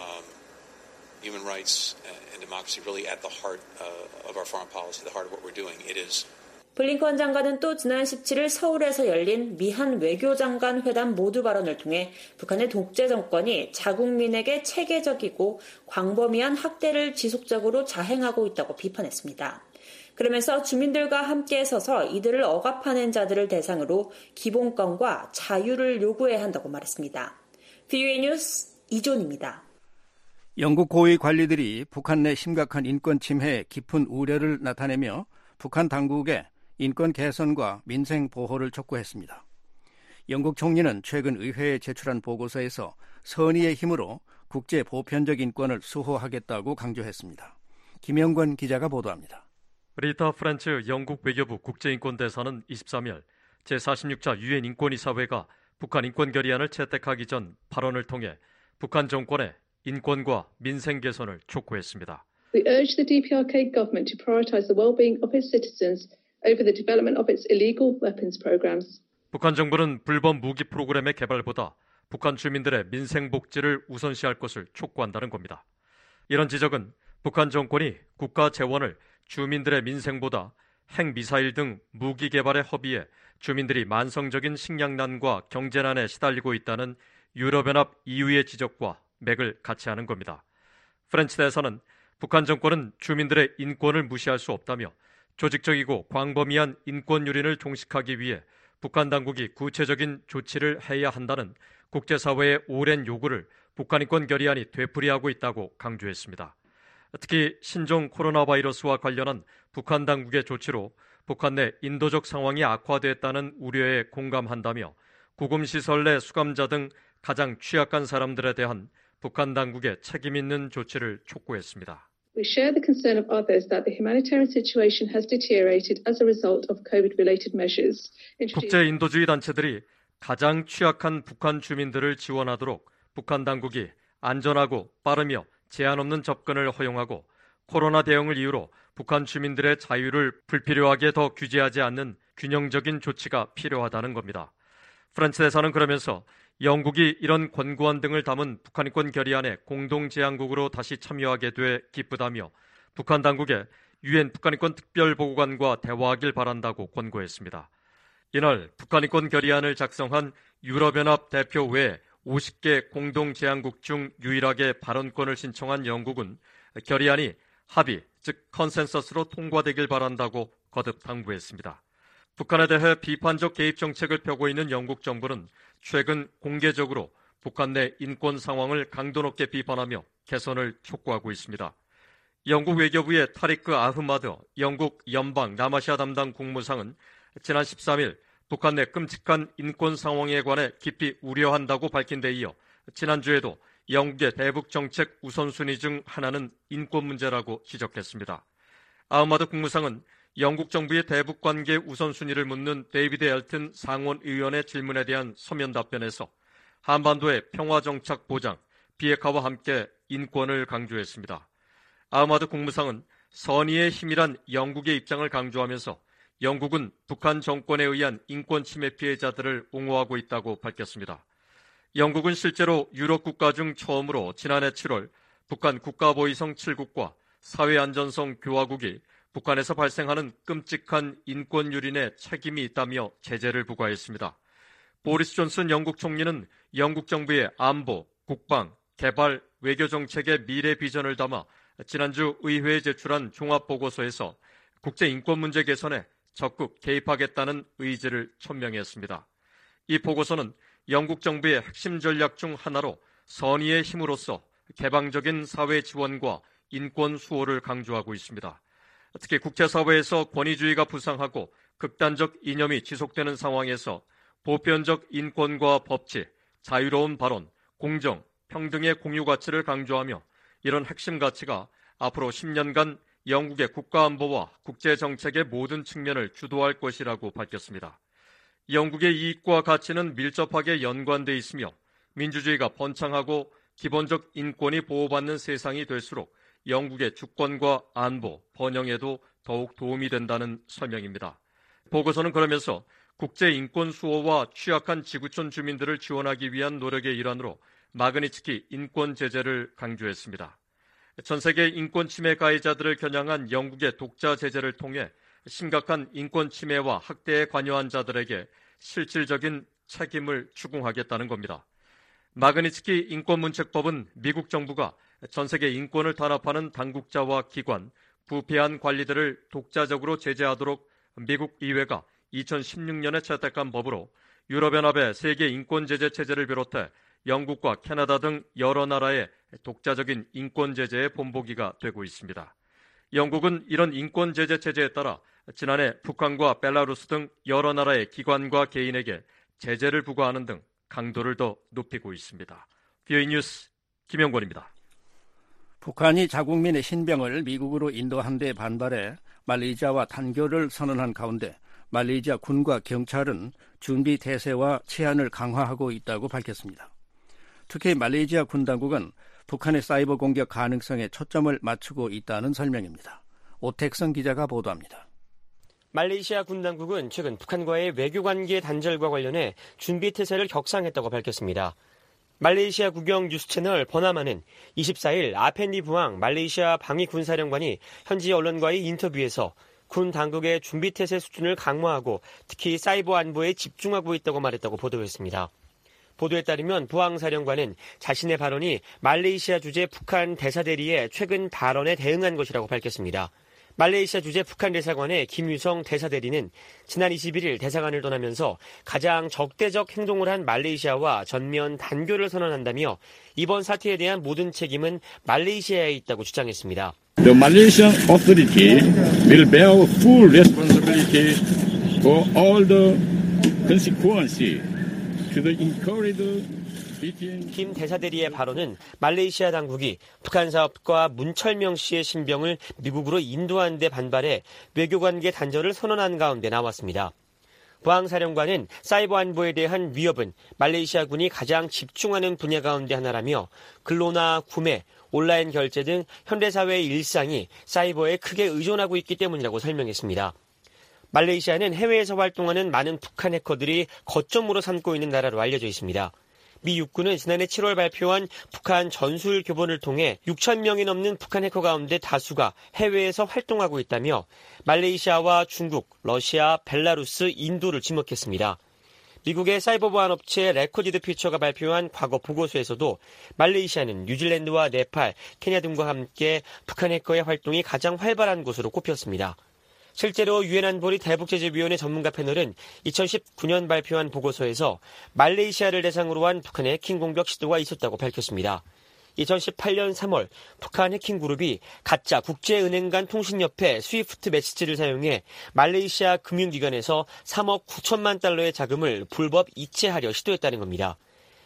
human rights and democracy really at the heart of our foreign policy, the heart of what we're doing. It is. 블링컨 장관은 또 지난 17일 서울에서 열린 미한 외교장관 회담 모두 발언을 통해 북한의 독재 정권이 자국민에게 체계적이고 광범위한 학대를 지속적으로 자행하고 있다고 비판했습니다. 그러면서 주민들과 함께 서서 이들을 억압하는 자들을 대상으로 기본권과 자유를 요구해야 한다고 말했습니다. VOA 뉴스 이존입니다. 영국 고위 관리들이 북한 내 심각한 인권 침해에 깊은 우려를 나타내며 북한 당국에 인권 개선과 민생 보호를 촉구했습니다. 영국 총리는 최근 의회에 제출한 보고서에서 선의의 힘으로 국제 보편적 인권을 수호하겠다고 강조했습니다. 김영권 기자가 보도합니다. 리타 프렌츠 영국 외교부 국제인권대사는 23일 제46차 유엔 인권이사회가 북한 인권 결의안을 채택하기 전 발언을 통해 북한 정권의 인권과 민생 개선을 촉구했습니다. We urge the DPRK government to prioritize the well-being of its citizens over the development of its illegal weapons programs. 북한 정부는 불법 무기 프로그램의 개발보다 북한 주민들의 민생 복지를 우선시할 것을 촉구한다는 겁니다. 이런 지적은 북한 정권이 국가 재원을 주민들의 민생보다 핵미사일 등 무기 개발의 허비에 주민들이 만성적인 식량난과 경제난에 시달리고 있다는 유럽연합 EU의 지적과 맥을 같이 하는 겁니다. 프렌치 대사는 북한 정권은 주민들의 인권을 무시할 수 없다며 조직적이고 광범위한 인권 유린을 종식하기 위해 북한 당국이 구체적인 조치를 해야 한다는 국제사회의 오랜 요구를 북한 인권 결의안이 되풀이하고 있다고 강조했습니다. 특히 신종 코로나 바이러스와 관련한 북한 당국의 조치로 북한 내 인도적 상황이 악화됐다는 우려에 공감한다며 구금시설 내 수감자 등 가장 취약한 사람들에 대한 북한 당국의 책임 있는 조치를 촉구했습니다. We share the concern of others that the humanitarian situation has deteriorated as a result of COVID-related measures. 국제 인도주의 단체들이 가장 취약한 북한 주민들을 지원하도록 북한 당국이 안전하고 빠르며 제한 없는 접근을 허용하고 코로나 대응을 이유로 북한 주민들의 자유를 불필요하게 더 규제하지 않는 균형적인 조치가 필요하다는 겁니다. 프란츠 대사는 그러면서 영국이 이런 권고안 등을 담은 북한 인권 결의안에 공동 제안국으로 다시 참여하게 돼 기쁘다며 북한 당국에 유엔 북한 인권 특별보고관과 대화하길 바란다고 권고했습니다. 이날 북한 인권 결의안을 작성한 유럽연합 대표 외 50개 공동 제안국 중 유일하게 발언권을 신청한 영국은 결의안이 합의, 즉 컨센서스로 통과되길 바란다고 거듭 당부했습니다. 북한에 대해 비판적 개입 정책을 펴고 있는 영국 정부는 최근 공개적으로 북한 내 인권 상황을 강도 높게 비판하며 개선을 촉구하고 있습니다. 영국 외교부의 타리크 아흐마드 영국 연방 남아시아 담당 국무상은 지난 13일 북한 내 끔찍한 인권 상황에 관해 깊이 우려한다고 밝힌 데 이어 지난주에도 영국의 대북 정책 우선순위 중 하나는 인권 문제라고 지적했습니다. 아흐마드 국무상은 영국 정부의 대북 관계 우선순위를 묻는 데이비드 엘튼 상원 의원의 질문에 대한 서면 답변에서 한반도의 평화 정착 보장, 비핵화와 함께 인권을 강조했습니다. 아흐마드 국무상은 선의의 힘이란 영국의 입장을 강조하면서 영국은 북한 정권에 의한 인권 침해 피해자들을 옹호하고 있다고 밝혔습니다. 영국은 실제로 유럽 국가 중 처음으로 지난해 7월 북한 국가보위성 7국과 사회안전성 교화국이 북한에서 발생하는 끔찍한 인권 유린에 책임이 있다며 제재를 부과했습니다. 보리스 존슨 영국 총리는 영국 정부의 안보, 국방, 개발, 외교 정책의 미래 비전을 담아 지난주 의회에 제출한 종합보고서에서 국제 인권 문제 개선에 적극 개입하겠다는 의지를 천명했습니다. 이 보고서는 영국 정부의 핵심 전략 중 하나로 선의의 힘으로써 개방적인 사회 지원과 인권 수호를 강조하고 있습니다. 특히 국제사회에서 권위주의가 부상하고 극단적 이념이 지속되는 상황에서 보편적 인권과 법치, 자유로운 발언, 공정, 평등의 공유 가치를 강조하며 이런 핵심 가치가 앞으로 10년간 영국의 국가안보와 국제정책의 모든 측면을 주도할 것이라고 밝혔습니다. 영국의 이익과 가치는 밀접하게 연관돼 있으며 민주주의가 번창하고 기본적 인권이 보호받는 세상이 될수록 영국의 주권과 안보, 번영에도 더욱 도움이 된다는 설명입니다. 보고서는 그러면서 국제 인권 수호와 취약한 지구촌 주민들을 지원하기 위한 노력의 일환으로 마그니츠키 인권 제재를 강조했습니다. 전 세계 인권 침해 가해자들을 겨냥한 영국의 독자 제재를 통해 심각한 인권 침해와 학대에 관여한 자들에게 실질적인 책임을 추궁하겠다는 겁니다. 마그니츠키 인권문책법은 미국 정부가 전 세계 인권을 탄압하는 당국자와 기관, 부패한 관리들을 독자적으로 제재하도록 미국 의회가 2016년에 채택한 법으로 유럽연합의 세계 인권 제재 체제를 비롯해 영국과 캐나다 등 여러 나라의 독자적인 인권 제재의 본보기가 되고 있습니다. 영국은 이런 인권 제재 체제에 따라 지난해 북한과 벨라루스 등 여러 나라의 기관과 개인에게 제재를 부과하는 등 강도를 더 높이고 있습니다. VOA 뉴스 김영권입니다. 북한이 자국민의 신병을 미국으로 인도한 데 반발해 말레이시아와 단교를 선언한 가운데 말레이시아 군과 경찰은 준비 태세와 치안을 강화하고 있다고 밝혔습니다. 특히 말레이시아 군 당국은 북한의 사이버 공격 가능성에 초점을 맞추고 있다는 설명입니다. 오택성 기자가 보도합니다. 말레이시아 군 당국은 최근 북한과의 외교관계 단절과 관련해 준비 태세를 격상했다고 밝혔습니다. 말레이시아 국영 뉴스 채널 버나마는 24일 아펜디 부앙 말레이시아 방위군사령관이 현지 언론과의 인터뷰에서 군 당국의 준비 태세 수준을 강화하고 특히 사이버 안보에 집중하고 있다고 말했다고 보도했습니다. 보도에 따르면 부앙 사령관은 자신의 발언이 말레이시아 주재 북한 대사대리의 최근 발언에 대응한 것이라고 밝혔습니다. 말레이시아 주재 북한 대사관의 김유성 대사대리는 지난 21일 대사관을 떠나면서 가장 적대적 행동을 한 말레이시아와 전면 단교를 선언한다며 이번 사태에 대한 모든 책임은 말레이시아에 있다고 주장했습니다. The Malaysian authority will bear full responsibility for all the consequences to the incurred. 김 대사대리의 발언은 말레이시아 당국이 북한 사업가 문철명 씨의 신병을 미국으로 인도한 데 반발해 외교관계 단절을 선언한 가운데 나왔습니다. 부앙 사령관은 사이버 안보에 대한 위협은 말레이시아 군이 가장 집중하는 분야 가운데 하나라며 근로나 구매, 온라인 결제 등 현대사회의 일상이 사이버에 크게 의존하고 있기 때문이라고 설명했습니다. 말레이시아는 해외에서 활동하는 많은 북한 해커들이 거점으로 삼고 있는 나라로 알려져 있습니다. 미 육군은 지난해 7월 발표한 북한 전술 교본을 통해 6,000명이 넘는 북한 해커 가운데 다수가 해외에서 활동하고 있다며 말레이시아와 중국, 러시아, 벨라루스, 인도를 지목했습니다. 미국의 사이버 보안 업체 레코디드 퓨처가 발표한 과거 보고서에서도 말레이시아는 뉴질랜드와 네팔, 케냐 등과 함께 북한 해커의 활동이 가장 활발한 곳으로 꼽혔습니다. 실제로 유엔 안보리 대북제재위원회 전문가 패널은 2019년 발표한 보고서에서 말레이시아를 대상으로 한 북한의 해킹 공격 시도가 있었다고 밝혔습니다. 2018년 3월 북한 해킹 그룹이 가짜 국제은행 간 통신협회 스위프트 메시지를 사용해 말레이시아 금융기관에서 3억 9천만 달러의 자금을 불법 이체하려 시도했다는 겁니다.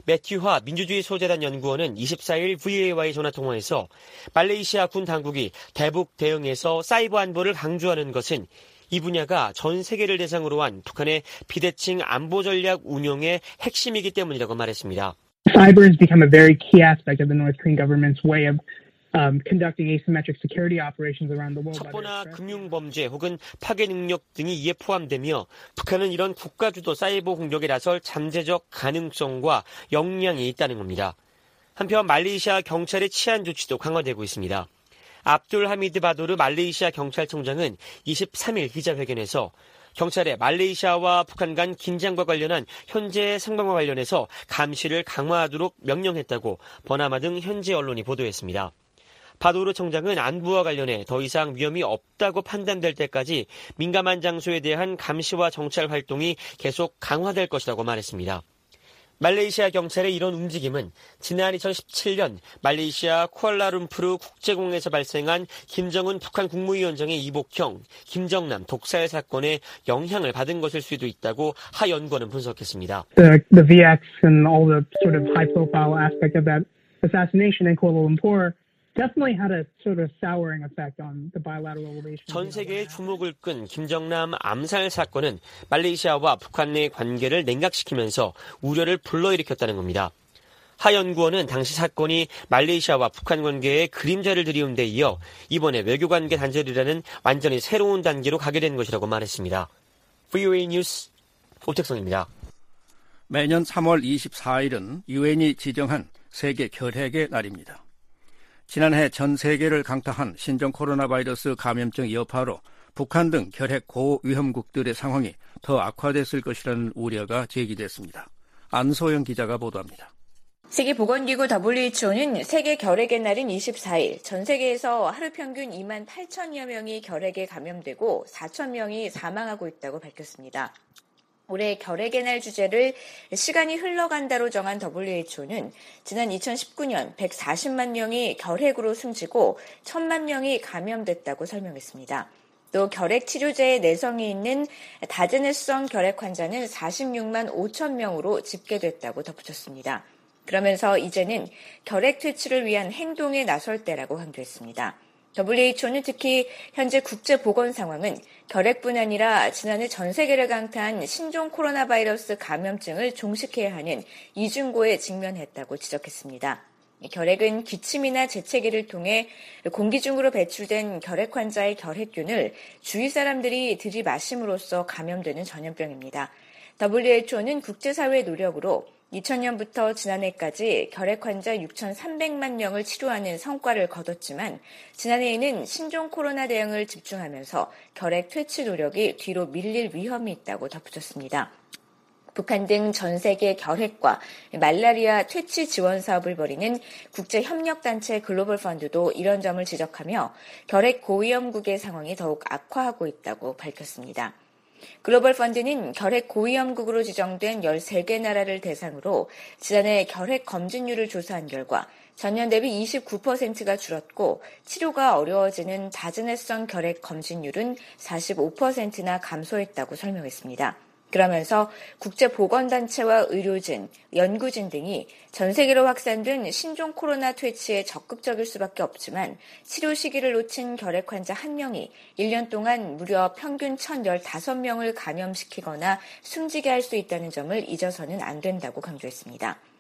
매튜화 민주주의 소재단 연구원은 24일 VA와의 전화통화에서 말레이시아 군 당국이 대북 대응에서 사이버 안보를 강조하는 것은 이 분야가 전 세계를 대상으로 한 북한의 비대칭 안보 전략 운용의 핵심이기 때문이라고 말했습니다. Cyber has become a very key aspect of the North Korean government's way of conducting asymmetric security operations around the world. 첩보나 금융범죄 혹은 파괴 능력 등이 이에 포함되며 북한은 이런 국가주도 사이버 공격에 나설 잠재적 가능성과 역량이 있다는 겁니다. 한편 말레이시아 경찰의 치안 조치도 강화되고 있습니다. 압둘 하미드 바도르 말레이시아 경찰청장은 23일 기자회견에서 경찰에 말레이시아와 북한 간 긴장과 관련한 현재 상황과 관련해서 감시를 강화하도록 명령했다고 버나마 등 현지 언론이 보도했습니다. 바도르 청장은 안보와 관련해 더 이상 위험이 없다고 판단될 때까지 민감한 장소에 대한 감시와 정찰 활동이 계속 강화될 것이라고 말했습니다. 말레이시아 경찰의 이런 움직임은 지난 2017년 말레이시아 쿠알라룸푸르 국제공항에서 발생한 김정은 북한 국무위원장의 이복형, 김정남 독살 사건에 영향을 받은 것일 수도 있다고 하 연구원은 분석했습니다. The VX and all the sort of high-profile aspect of that assassination in Kuala Lumpur definitely had a sort of souring effect on the bilateral relations. 전 세계의 주목을 끈 김정남 암살 사건은 말레이시아와 북한 내 관계를 냉각시키면서 우려를 불러일으켰다는 겁니다. 하 연구원은 당시 사건이 말레이시아와 북한 관계에 그림자를 들이운 데 이어 이번에 외교관계 단절이라는 완전히 새로운 단계로 가게 된 것이라고 말했습니다. VOA 뉴스 오택성입니다. 매년 3월 24일은 유엔이 지정한 세계 결핵의 날입니다. 지난해 전 세계를 강타한 신종 코로나 바이러스 감염증 여파로 북한 등 결핵 고위험국들의 상황이 더 악화됐을 것이라는 우려가 제기됐습니다. 안소영 기자가 보도합니다. 세계보건기구 WHO는 세계 결핵의 날인 24일 전 세계에서 하루 평균 2만 8천여 명이 결핵에 감염되고 4천 명이 사망하고 있다고 밝혔습니다. 올해 결핵의 날 주제를 시간이 흘러간다로 정한 WHO는 지난 2019년 140만 명이 결핵으로 숨지고 1,000만 명이 감염됐다고 설명했습니다. 또 결핵 치료제에 내성이 있는 다제네성 결핵 환자는 46만 5천 명으로 집계됐다고 덧붙였습니다. 그러면서 이제는 결핵 퇴치를 위한 행동에 나설 때라고 강조했습니다. WHO는 특히 현재 국제 보건 상황은 결핵뿐 아니라 지난해 전 세계를 강타한 신종 코로나 바이러스 감염증을 종식해야 하는 이중고에 직면했다고 지적했습니다. 결핵은 기침이나 재채기를 통해 공기 중으로 배출된 결핵 환자의 결핵균을 주위 사람들이 들이마심으로써 감염되는 전염병입니다. WHO는 국제사회의 노력으로 2000년부터 지난해까지 결핵 환자 6,300만 명을 치료하는 성과를 거뒀지만 지난해에는 신종 코로나 대응을 집중하면서 결핵 퇴치 노력이 뒤로 밀릴 위험이 있다고 덧붙였습니다. 북한 등 전 세계 결핵과 말라리아 퇴치 지원 사업을 벌이는 국제협력단체 글로벌 펀드도 이런 점을 지적하며 결핵 고위험국의 상황이 더욱 악화하고 있다고 밝혔습니다. 글로벌 펀드는 결핵 고위험국으로 지정된 13개 나라를 대상으로 지난해 결핵 검진율을 조사한 결과 전년 대비 29%가 줄었고 치료가 어려워지는 다제네성 결핵 검진율은 45%나 감소했다고 설명했습니다. 그러면서 국제보건단체와 의료진, 연구진 등이 전 세계로 확산된 신종 코로나 퇴치에 적극적일 수밖에 없지만 치료 시기를 놓친 결핵 환자 1명이 1년 동안 무려 평균 1,015명을 감염시키거나 숨지게 할 수 있다는 점을 잊어서는 안 된다고 강조했습니다.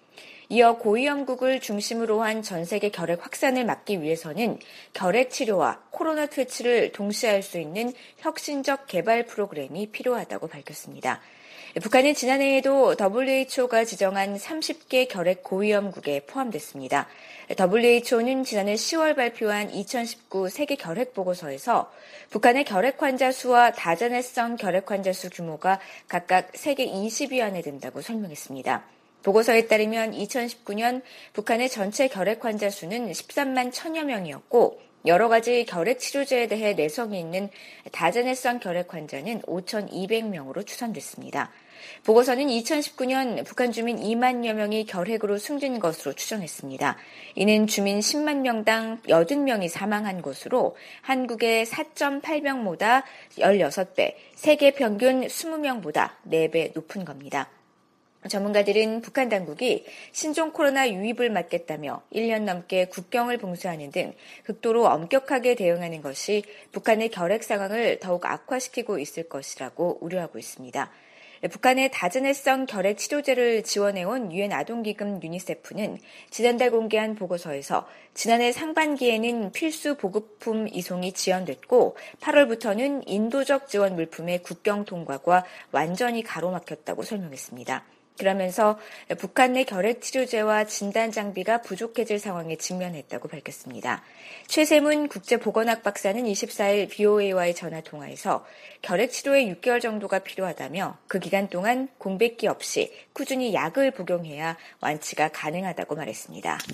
이어 고위험국을 중심으로 한 전 세계 결핵 확산을 막기 위해서는 결핵 치료와 코로나 퇴치를 동시에 할 수 있는 혁신적 개발 프로그램이 필요하다고 밝혔습니다. 북한은 지난해에도 WHO가 지정한 30개 결핵 고위험국에 포함됐습니다. WHO는 지난해 10월 발표한 2019 세계 결핵 보고서에서 북한의 결핵 환자 수와 다자내성 결핵 환자 수 규모가 각각 세계 20위 안에 든다고 설명했습니다. 보고서에 따르면 2019년 북한의 전체 결핵 환자 수는 13만 1000여 명이었고 여러 가지 결핵 치료제에 대해 내성이 있는 다자내성 결핵 환자는 5,200명으로 추산됐습니다. 보고서는 2019년 북한 주민 2만여 명이 결핵으로 숨진 것으로 추정했습니다. 이는 주민 10만 명당 80명이 사망한 것으로 한국의 4.8명보다 16배, 세계 평균 20명보다 4배 높은 겁니다. 전문가들은 북한 당국이 신종 코로나 유입을 막겠다며 1년 넘게 국경을 봉쇄하는 등 극도로 엄격하게 대응하는 것이 북한의 결핵 상황을 더욱 악화시키고 있을 것이라고 우려하고 있습니다. 북한의 다자내성 결핵 치료제를 지원해온 유엔 아동기금 유니세프는 지난달 공개한 보고서에서 지난해 상반기에는 필수 보급품 이송이 지연됐고 8월부터는 인도적 지원 물품의 국경 통과가 완전히 가로막혔다고 설명했습니다. 그러면서 북한 내 결핵 치료제와 진단 장비가 부족해질 상황에 직면했다고 밝혔습니다. 최세문 국제보건학 박사는 24일 VOA와의 전화통화에서 결핵 치료에 6개월 정도가 필요하다며 그 기간 동안 공백기 없이 꾸준히 약을 복용해야 완치가 가능하다고 말했습니다. 지금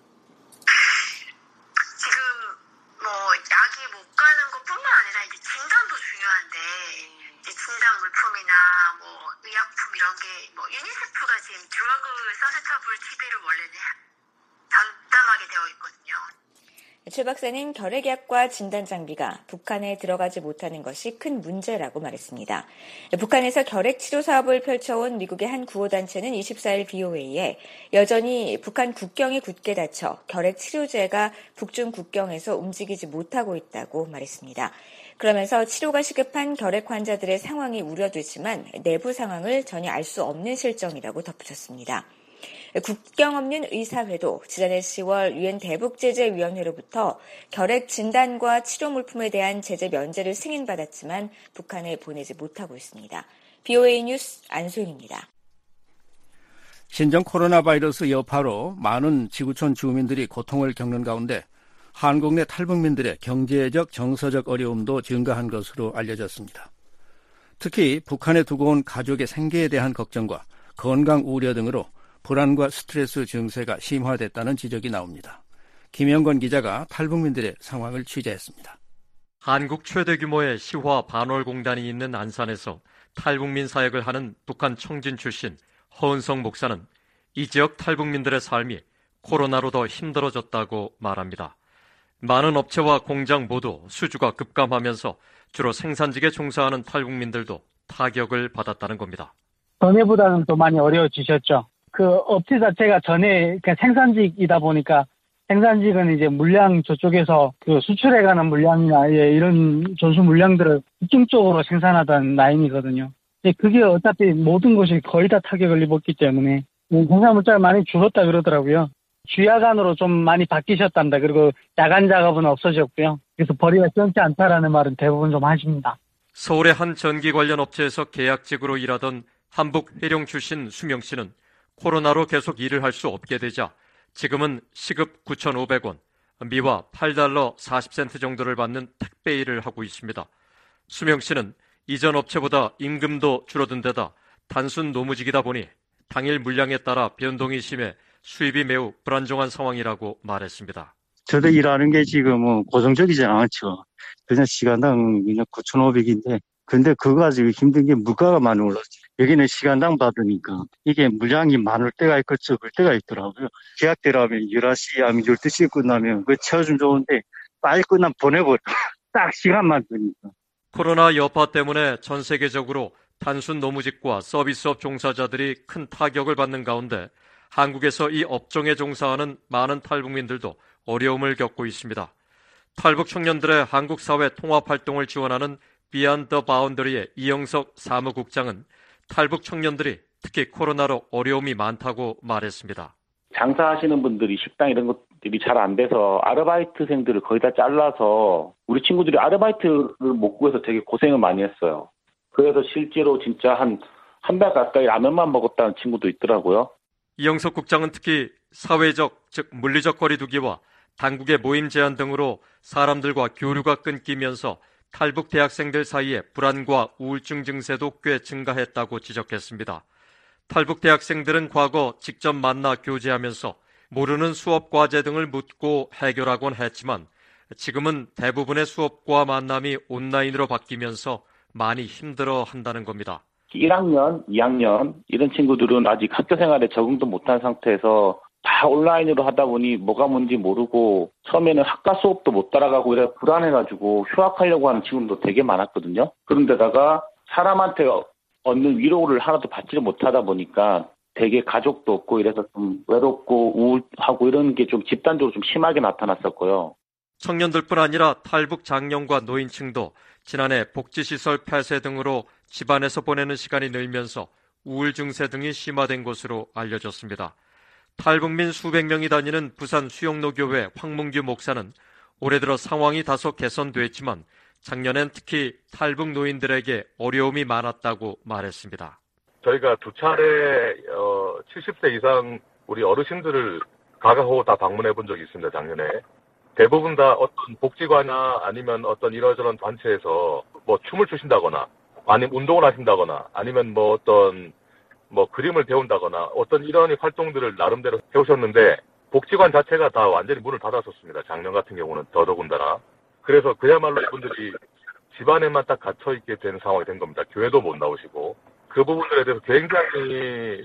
약이 못 가는 것뿐만 아니라 이제 진단도 중요한데 이제 진단 물품이나 의약품 이런 게 유니세프가 지금 드러그 서스터블 TB를 원래는 담당하게 되어 있거든요. 최 박사는 결핵약과 진단 장비가 북한에 들어가지 못하는 것이 큰 문제라고 말했습니다. 북한에서 결핵 치료 사업을 펼쳐온 미국의 한 구호단체는 24일 VOA에 여전히 북한 국경이 굳게 닫혀 결핵 치료제가 북중 국경에서 움직이지 못하고 있다고 말했습니다. 그러면서 치료가 시급한 결핵 환자들의 상황이 우려되지만 내부 상황을 전혀 알 수 없는 실정이라고 덧붙였습니다. 국경 없는 의사회도 지난해 10월 유엔 대북제재위원회로부터 결핵 진단과 치료 물품에 대한 제재 면제를 승인받았지만 북한에 보내지 못하고 있습니다. BOA 뉴스 안소영입니다. 신종 코로나 바이러스 여파로 많은 지구촌 주민들이 고통을 겪는 가운데 한국 내 탈북민들의 경제적, 정서적 어려움도 증가한 것으로 알려졌습니다. 특히 북한에 두고 온 가족의 생계에 대한 걱정과 건강 우려 등으로 불안과 스트레스 증세가 심화됐다는 지적이 나옵니다. 김영건 기자가 탈북민들의 상황을 취재했습니다. 한국 최대 규모의 시화 반월공단이 있는 안산에서 탈북민 사역을 하는 북한 청진 출신 허은성 목사는 이 지역 탈북민들의 삶이 코로나로 더 힘들어졌다고 말합니다. 많은 업체와 공장 모두 수주가 급감하면서 주로 생산직에 종사하는 탈북민들도 타격을 받았다는 겁니다. 전에보다는 더 많이 어려워지셨죠. 그 업체 자체가 전에 생산직이다 보니까 생산직은 이제 물량 저쪽에서 그 수출해가는 물량이나 이런 전수 물량들을 집중적으로 생산하던 라인이거든요. 그게 어차피 모든 곳이 거의 다 타격을 입었기 때문에 생산 물자가 많이 줄었다 그러더라고요. 주야간으로 좀 많이 바뀌셨답니다. 그리고 야간 작업은 없어졌고요. 그래서 벌이가 시원치 않다라는 말은 대부분 좀 하십니다. 서울의 한 전기 관련 업체에서 계약직으로 일하던 한북 해룡 출신 수명 씨는 코로나로 계속 일을 할 수 없게 되자 지금은 시급 9,500원, 미화 $8 40센트 정도를 받는 택배 일을 하고 있습니다. 수명 씨는 이전 업체보다 임금도 줄어든 데다 단순 노무직이다 보니 당일 물량에 따라 변동이 심해 수입이 매우 불안정한 상황이라고 말했습니다. 저도 일하는 게 지금은 고정적이지 않죠. 그냥 시간당 그냥 9,500인데 근데 그거 가지고 힘든 게 물가가 많이 올랐죠. 여기는 시간당 받으니까 이게 물량이 많을 때가 있고 적을 때가 있더라고요. 계약대라면 11시 아니면 12시에 끝나면 그거 채워주면 좋은데 빨리 끝나면 보내버려. 딱 시간만 주니까. 코로나 여파 때문에 전 세계적으로 단순 노무직과 서비스업 종사자들이 큰 타격을 받는 가운데 한국에서 이 업종에 종사하는 많은 탈북민들도 어려움을 겪고 있습니다. 탈북 청년들의 한국 사회 통합 활동을 지원하는 Beyond the Boundary의 이영석 사무국장은 탈북 청년들이 특히 코로나로 어려움이 많다고 말했습니다. 장사하시는 분들이 식당 이런 것들이 잘 안 돼서 아르바이트생들을 거의 다 잘라서 우리 친구들이 아르바이트를 못 구해서 되게 고생을 많이 했어요. 그래서 실제로 진짜 한 달 가까이 라면만 먹었다는 친구도 있더라고요. 이영석 국장은 특히 사회적, 즉 물리적 거리두기와 당국의 모임 제한 등으로 사람들과 교류가 끊기면서 탈북 대학생들 사이에 불안과 우울증 증세도 꽤 증가했다고 지적했습니다. 탈북 대학생들은 과거 직접 만나 교제하면서 모르는 수업 과제 등을 묻고 해결하곤 했지만 지금은 대부분의 수업과 만남이 온라인으로 바뀌면서 많이 힘들어 한다는 겁니다. 1학년, 2학년 이런 친구들은 아직 학교 생활에 적응도 못한 상태에서 다 온라인으로 하다 보니 뭐가 뭔지 모르고 처음에는 학과 수업도 못 따라가고 이래 불안해가지고 휴학하려고 하는 친구들도 되게 많았거든요. 그런데다가 사람한테 얻는 위로를 하나도 받지를 못하다 보니까 되게 가족도 없고 이래서 좀 외롭고 우울하고 이런 게 좀 집단적으로 좀 심하게 나타났었고요. 청년들뿐 아니라 탈북 장년과 노인층도 지난해 복지시설 폐쇄 등으로 집안에서 보내는 시간이 늘면서 우울 증세 등이 심화된 것으로 알려졌습니다. 탈북민 수백 명이 다니는 부산 수영로교회 황문규 목사는 올해 들어 상황이 다소 개선됐지만 작년엔 특히 탈북 노인들에게 어려움이 많았다고 말했습니다. 저희가 두 차례 70세 이상 우리 어르신들을 가가호 다 방문해 본 적이 있습니다. 작년에. 대부분 다 어떤 복지관이나 아니면 어떤 이러저런 단체에서 뭐 춤을 추신다거나 아니면 운동을 하신다거나 아니면 뭐 어떤 그림을 배운다거나 어떤 이런 활동들을 나름대로 해오셨는데 복지관 자체가 다 완전히 문을 닫았었습니다. 작년 같은 경우는 더더군다나. 그래서 그야말로 이분들이 집안에만 딱 갇혀있게 된 상황이 된 겁니다. 교회도 못 나오시고. 그 부분들에 대해서 굉장히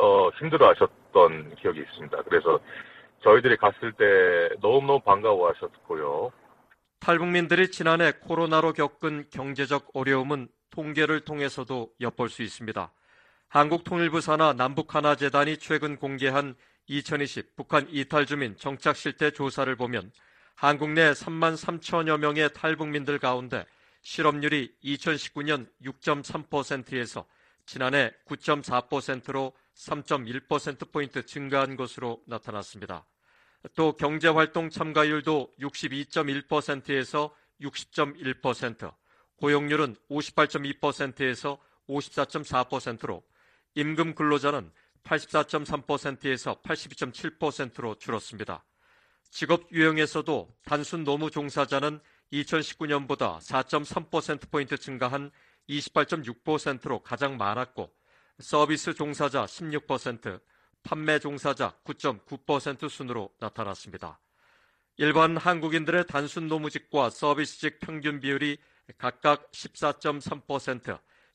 힘들어하셨던 기억이 있습니다. 그래서 저희들이 갔을 때 너무너무 반가워하셨고요. 탈북민들이 지난해 코로나로 겪은 경제적 어려움은 통계를 통해서도 엿볼 수 있습니다. 한국통일부 산하 남북하나재단이 최근 공개한 2020 북한 이탈주민 정착실태 조사를 보면 한국 내 3만 3천여 명의 탈북민들 가운데 실업률이 2019년 6.3%에서 지난해 9.4%로 3.1%포인트 증가한 것으로 나타났습니다. 또 경제활동 참가율도 62.1%에서 60.1%, 고용률은 58.2%에서 54.4%로 임금 근로자는 84.3%에서 82.7%로 줄었습니다. 직업 유형에서도 단순 노무 종사자는 2019년보다 4.3%포인트 증가한 28.6%로 가장 많았고 서비스 종사자 16%, 판매 종사자 9.9% 순으로 나타났습니다. 일반 한국인들의 단순 노무직과 서비스직 평균 비율이 각각 14.3%,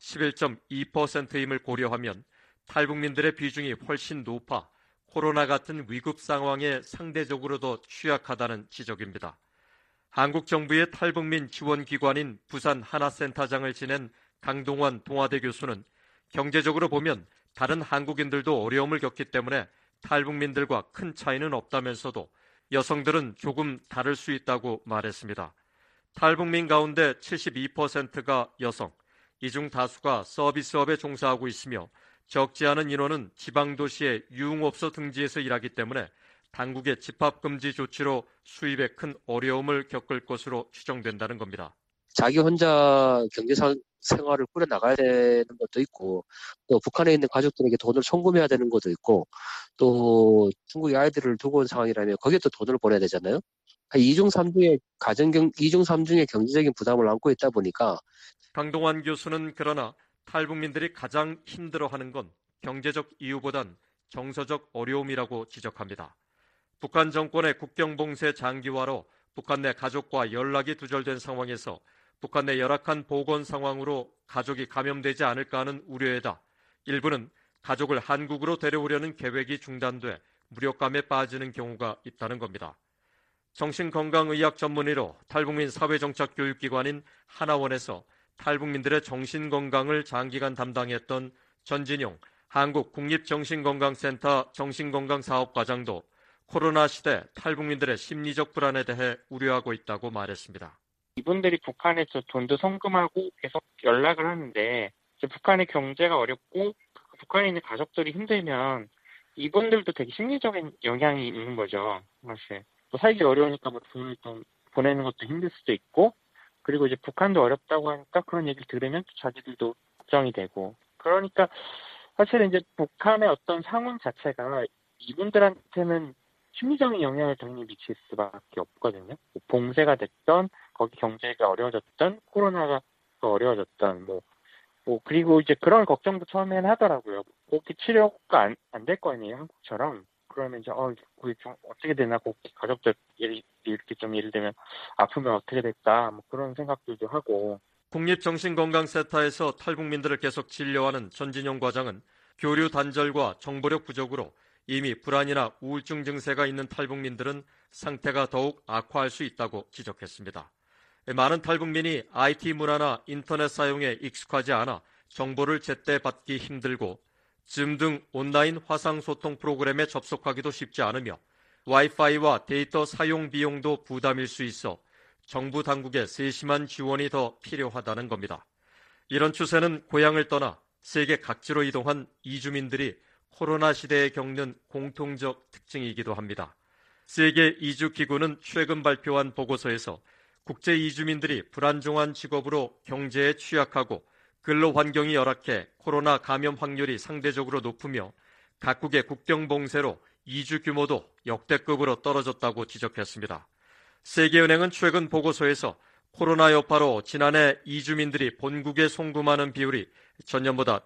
11.2%임을 고려하면 탈북민들의 비중이 훨씬 높아 코로나 같은 위급 상황에 상대적으로 더 취약하다는 지적입니다. 한국 정부의 탈북민 지원기관인 부산 하나센터장을 지낸 강동원 동아대 교수는 경제적으로 보면 다른 한국인들도 어려움을 겪기 때문에 탈북민들과 큰 차이는 없다면서도 여성들은 조금 다를 수 있다고 말했습니다. 탈북민 가운데 72%가 여성, 이 중 다수가 서비스업에 종사하고 있으며 적지 않은 인원은 지방도시의 유흥업소 등지에서 일하기 때문에 당국의 집합금지 조치로 수입에 큰 어려움을 겪을 것으로 추정된다는 겁니다. 자기 혼자 경제생활을 꾸려나가야 되는 것도 있고 또 북한에 있는 가족들에게 돈을 송금해야 되는 것도 있고 또 중국의 아이들을 두고 온 상황이라면 거기에 또 돈을 보내야 되잖아요. 2중 3중의 경제적인 부담을 안고 있다 보니까 강동환 교수는 그러나 탈북민들이 가장 힘들어하는 건 경제적 이유보단 정서적 어려움이라고 지적합니다. 북한 정권의 국경봉쇄 장기화로 북한 내 가족과 연락이 두절된 상황에서 북한 내 열악한 보건 상황으로 가족이 감염되지 않을까 하는 우려에다 일부는 가족을 한국으로 데려오려는 계획이 중단돼 무력감에 빠지는 경우가 있다는 겁니다. 정신건강의학 전문의로 탈북민 사회정착교육기관인 하나원에서 탈북민들의 정신건강을 장기간 담당했던 전진용 한국국립정신건강센터 정신건강사업과장도 코로나 시대 탈북민들의 심리적 불안에 대해 우려하고 있다고 말했습니다. 이분들이 북한에서 돈도 송금하고 계속 연락을 하는데 이제 북한의 경제가 어렵고 북한에 있는 가족들이 힘들면 이분들도 되게 심리적인 영향이 있는 거죠. 사실 또 살기 어려우니까 뭐 돈을 좀 보내는 것도 힘들 수도 있고, 그리고 이제 북한도 어렵다고 하니까 그런 얘기를 들으면 또 자기들도 걱정이 되고, 그러니까 사실은 이제 북한의 어떤 상황 자체가 이분들한테는 심리적인 영향을 당연히 미칠 수밖에 없거든요. 봉쇄가 됐던, 거기 경제가 어려워졌던, 코로나가 어려워졌던, 그리고 이제 그런 걱정도 처음에는 하더라고요. 그렇게 치료가 안 될 거 아니에요, 한국처럼. 그러면 이제, 그게 좀 어떻게 되나, 가족들, 이렇게 좀 예를 들면, 아프면 어떻게 될까, 그런 생각들도 하고. 국립정신건강센터에서 탈북민들을 계속 진료하는 전진용 과장은 교류 단절과 정보력 부족으로 이미 불안이나 우울증 증세가 있는 탈북민들은 상태가 더욱 악화할 수 있다고 지적했습니다. 많은 탈북민이 IT 문화나 인터넷 사용에 익숙하지 않아 정보를 제때 받기 힘들고 줌 등 온라인 화상소통 프로그램에 접속하기도 쉽지 않으며 와이파이와 데이터 사용 비용도 부담일 수 있어 정부 당국의 세심한 지원이 더 필요하다는 겁니다. 이런 추세는 고향을 떠나 세계 각지로 이동한 이주민들이 코로나 시대에 겪는 공통적 특징이기도 합니다. 세계 이주기구는 최근 발표한 보고서에서 국제 이주민들이 불안정한 직업으로 경제에 취약하고 근로 환경이 열악해 코로나 감염 확률이 상대적으로 높으며 각국의 국경 봉쇄로 이주 규모도 역대급으로 떨어졌다고 지적했습니다. 세계은행은 최근 보고서에서 코로나 여파로 지난해 이주민들이 본국에 송금하는 비율이 전년보다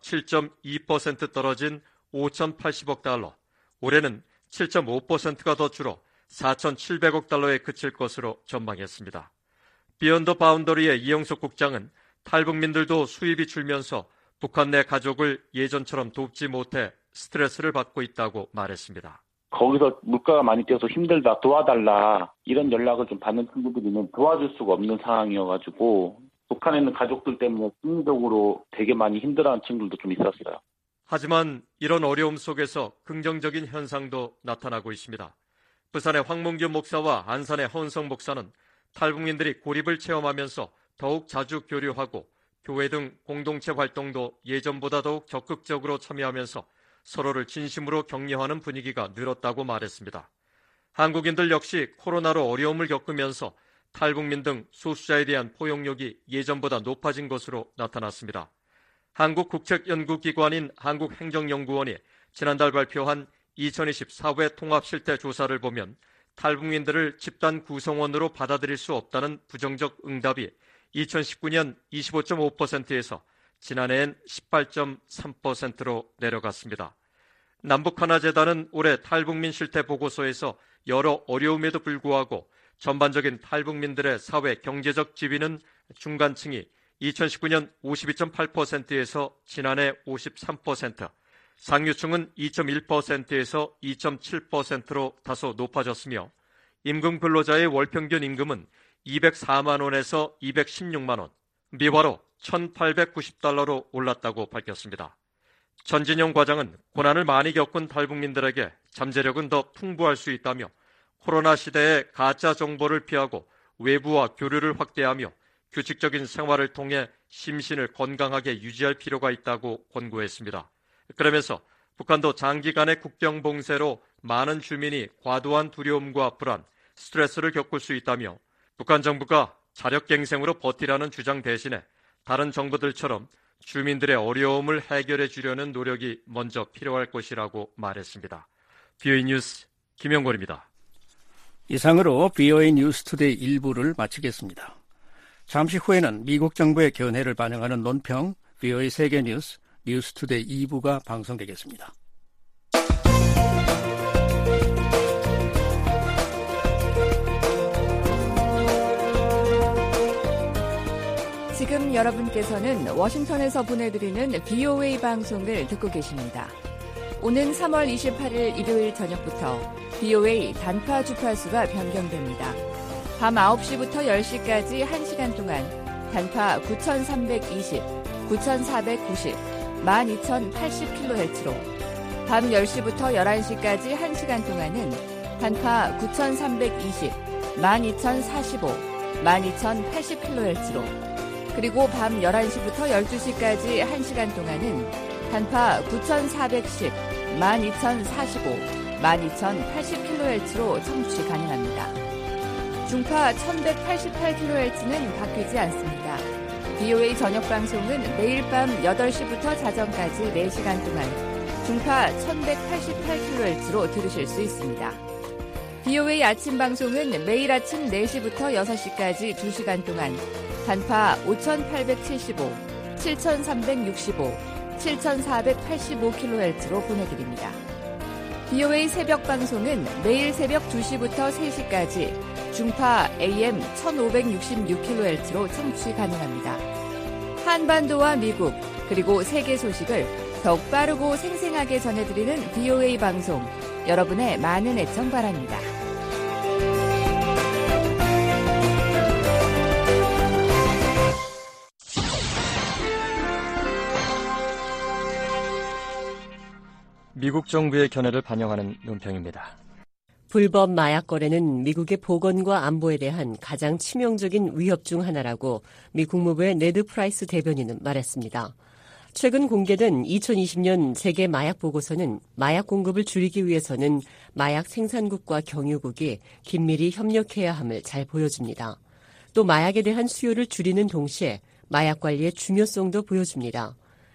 7.2% 떨어진 5,080억 달러, 올해는 7.5%가 더 줄어 4,700억 달러에 그칠 것으로 전망했습니다. 비욘드 바운더리의 이영석 국장은 탈북민들도 수입이 줄면서 북한 내 가족을 예전처럼 돕지 못해 스트레스를 받고 있다고 말했습니다. 거기서 물가가 많이 뛰어서 힘들다, 도와달라 이런 연락을 좀 받는 친구들이는 도와줄 수가 없는 상황이어가지고 북한에 있는 가족들 때문에 심리적으로 되게 많이 힘들어하는 친구들도 좀 있었어요. 하지만 이런 어려움 속에서 긍정적인 현상도 나타나고 있습니다. 부산의 황문규 목사와 안산의 허은성 목사는 탈북민들이 고립을 체험하면서 더욱 자주 교류하고 교회 등 공동체 활동도 예전보다 더욱 적극적으로 참여하면서 서로를 진심으로 격려하는 분위기가 늘었다고 말했습니다. 한국인들 역시 코로나로 어려움을 겪으면서 탈북민 등 소수자에 대한 포용력이 예전보다 높아진 것으로 나타났습니다. 한국국책연구기관인 한국행정연구원이 지난달 발표한 2020 사회 통합실태 조사를 보면 탈북민들을 집단 구성원으로 받아들일 수 없다는 부정적 응답이 2019년 25.5%에서 지난해엔 18.3%로 내려갔습니다. 남북하나재단은 올해 탈북민 실태 보고서에서 여러 어려움에도 불구하고 전반적인 탈북민들의 사회 경제적 지위는 중간층이 2019년 52.8%에서 지난해 53%, 상류층은 2.1%에서 2.7%로 다소 높아졌으며 임금 근로자의 월평균 임금은 204만 원에서 216만 원, 미화로 1,890달러로 올랐다고 밝혔습니다. 전진영 과장은 고난을 많이 겪은 탈북민들에게 잠재력은 더 풍부할 수 있다며 코로나 시대에 가짜 정보를 피하고 외부와 교류를 확대하며 규칙적인 생활을 통해 심신을 건강하게 유지할 필요가 있다고 권고했습니다. 그러면서 북한도 장기간의 국경 봉쇄로 많은 주민이 과도한 두려움과 불안, 스트레스를 겪을 수 있다며 북한 정부가 자력갱생으로 버티라는 주장 대신에 다른 정부들처럼 주민들의 어려움을 해결해 주려는 노력이 먼저 필요할 것이라고 말했습니다. BOA 뉴스 김영걸입니다. 이상으로 BOA 뉴스투데이 1부를 마치겠습니다. 잠시 후에는 미국 정부의 견해를 반영하는 논평 BOA 세계뉴스 뉴스투데이 2부가 방송되겠습니다. 지금 여러분께서는 워싱턴에서 보내드리는 BOA 방송을 듣고 계십니다. 오는 3월 28일 일요일 저녁부터 BOA 단파 주파수가 변경됩니다. 밤 9시부터 10시까지 1시간 동안 단파 9320, 9490, 12080kHz로 밤 10시부터 11시까지 1시간 동안은 단파 9320, 12045, 12080kHz로 그리고 밤 11시부터 12시까지 1시간 동안은 단파 9410, 12,045, 12,080kHz로 청취 가능합니다. 중파 1,188kHz는 바뀌지 않습니다. VOA 저녁 방송은 매일 밤 8시부터 자정까지 4시간 동안 중파 1,188kHz로 들으실 수 있습니다. VOA 아침 방송은 매일 아침 4시부터 6시까지 2시간 동안 단파 5,875, 7,365, 7,485kHz로 보내드립니다. VOA 새벽 방송은 매일 새벽 2시부터 3시까지 중파 AM 1,566kHz로 청취 가능합니다. 한반도와 미국 그리고 세계 소식을 더욱 빠르고 생생하게 전해드리는 VOA 방송, 여러분의 많은 애청 바랍니다. 미국 정부의 견해를 반영하는 논평입니다. 불법 마약 거래는 미국의 보건과 안보에 대한 가장 치명적인 위협 중 하나라고 미 국무부의 네드 프라이스 대변인은 말했습니다. 최근 공개된 2020년 세계 마약 보고서는 마약 공급을 줄이기 위해서는 마약 생산국과 경유국이 긴밀히 협력해야 함을 잘 보여줍니다. 또 마약에 대한 수요를 줄이는 동시에 마약 관리의 중요성도 보여줍니다.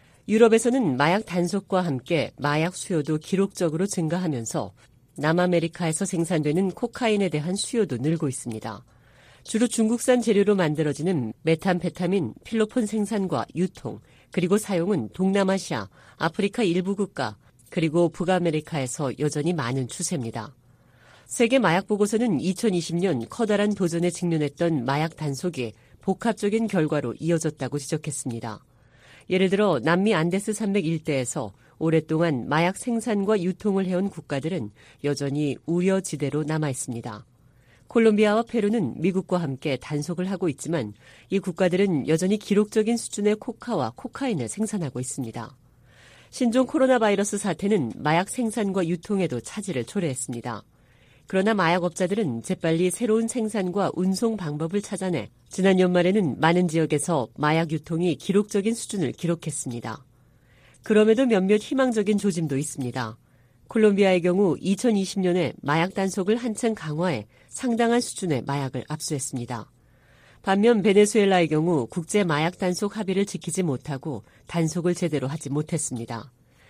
유럽에서는 마약 단속과 함께 마약 수요도 기록적으로 증가하면서 남아메리카에서 생산되는 코카인에 대한 수요도 늘고 있습니다. 주로 중국산 재료로 만들어지는 메탐페타민, 필로폰 생산과 유통, 그리고 사용은 동남아시아, 아프리카 일부 국가, 그리고 북아메리카에서 여전히 많은 추세입니다. 세계 마약 보고서는 2020년 커다란 도전에 직면했던 마약 단속이 복합적인 결과로 이어졌다고 지적했습니다. 예를 들어 남미 안데스 산맥 일대에서 오랫동안 마약 생산과 유통을 해온 국가들은 여전히 우려지대로 남아 있습니다. 콜롬비아와 페루는 미국과 함께 단속을 하고 있지만 이 국가들은 여전히 기록적인 수준의 코카와 코카인을 생산하고 있습니다. 신종 코로나 바이러스 사태는 마약 생산과 유통에도 차질을 초래했습니다. 그러나 마약업자들은 재빨리 새로운 생산과 운송 방법을 찾아내 지난 연말에는 많은 지역에서 마약 유통이 기록적인 수준을 기록했습니다. 그럼에도 몇몇 희망적인 조짐도 있습니다. 콜롬비아의 경우 2020년에 마약 단속을 한층 강화해 상당한 수준의 마약을 압수했습니다. 반면 베네수엘라의 경우 국제 마약 단속 합의를 지키지 못하고 단속을 제대로 하지 못했습니다.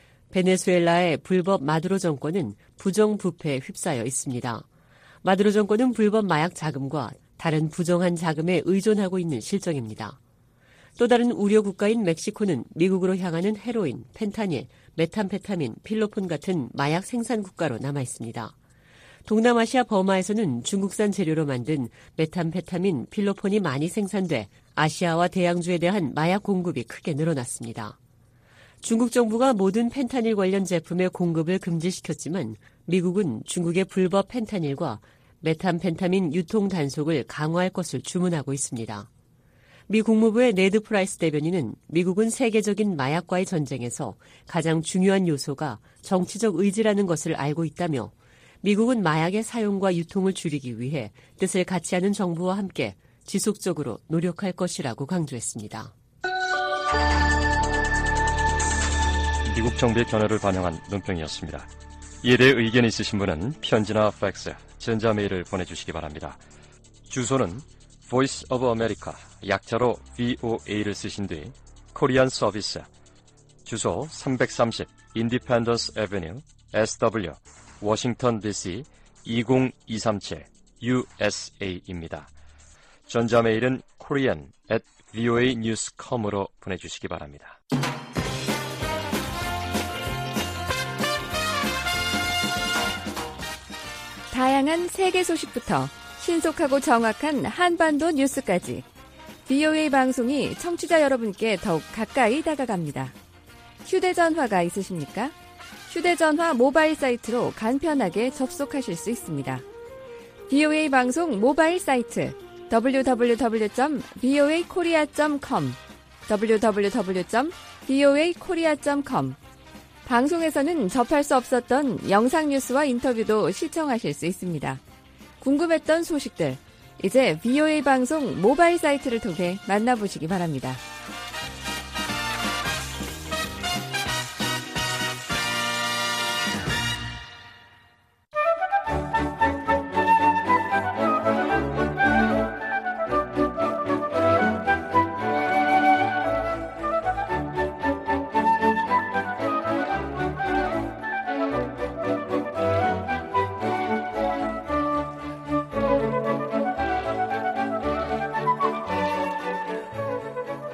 베네수엘라의 불법 마두로 정권은 부정부패에 휩싸여 있습니다. 마두로 정권은 불법 마약 자금과 다른 부정한 자금에 의존하고 있는 실정입니다. 또 다른 우려 국가인 멕시코는 미국으로 향하는 헤로인, 펜타닐, 메탐페타민, 필로폰 같은 마약 생산 국가로 남아 있습니다. 동남아시아 버마에서는 중국산 재료로 만든 메탐페타민, 필로폰이 많이 생산돼 아시아와 대양주에 대한 마약 공급이 크게 늘어났습니다. 중국 정부가 모든 펜타닐 관련 제품의 공급을 금지시켰지만 미국은 중국의 불법 펜타닐과 메탐페타민 유통 단속을 강화할 것을 주문하고 있습니다. 미 국무부의 네드 프라이스 대변인은 미국은 세계적인 마약과의 전쟁에서 가장 중요한 요소가 정치적 의지라는 것을 알고 있다며 미국은 마약의 사용과 유통을 줄이기 위해 뜻을 같이 하는 정부와 함께 지속적으로 노력할 것이라고 강조했습니다. 미국 정부의 견해를 반영한 논평이었습니다. 이에 대해 의견이 있으신 분은 편지나 팩스, 전자메일을 보내주시기 바랍니다. 주소는 Voice of America, 약자로 VOA를 쓰신 뒤 코리안 서비스, 주소 330 Independence Avenue, SW, 워싱턴 DC 20237 USA입니다. 전자메일은 korean@voanews.com으로 보내주시기 바랍니다. 다양한 세계 소식부터 신속하고 정확한 한반도 뉴스까지 VOA 방송이 청취자 여러분께 더욱 가까이 다가갑니다. 휴대전화가 있으십니까? 휴대전화 모바일 사이트로 간편하게 접속하실 수 있습니다. VOA 방송 모바일 사이트 www.voakorea.com www.voakorea.com 방송에서는 접할 수 없었던 영상 뉴스와 인터뷰도 시청하실 수 있습니다. 궁금했던 소식들, 이제 VOA 방송 모바일 사이트를 통해 만나보시기 바랍니다.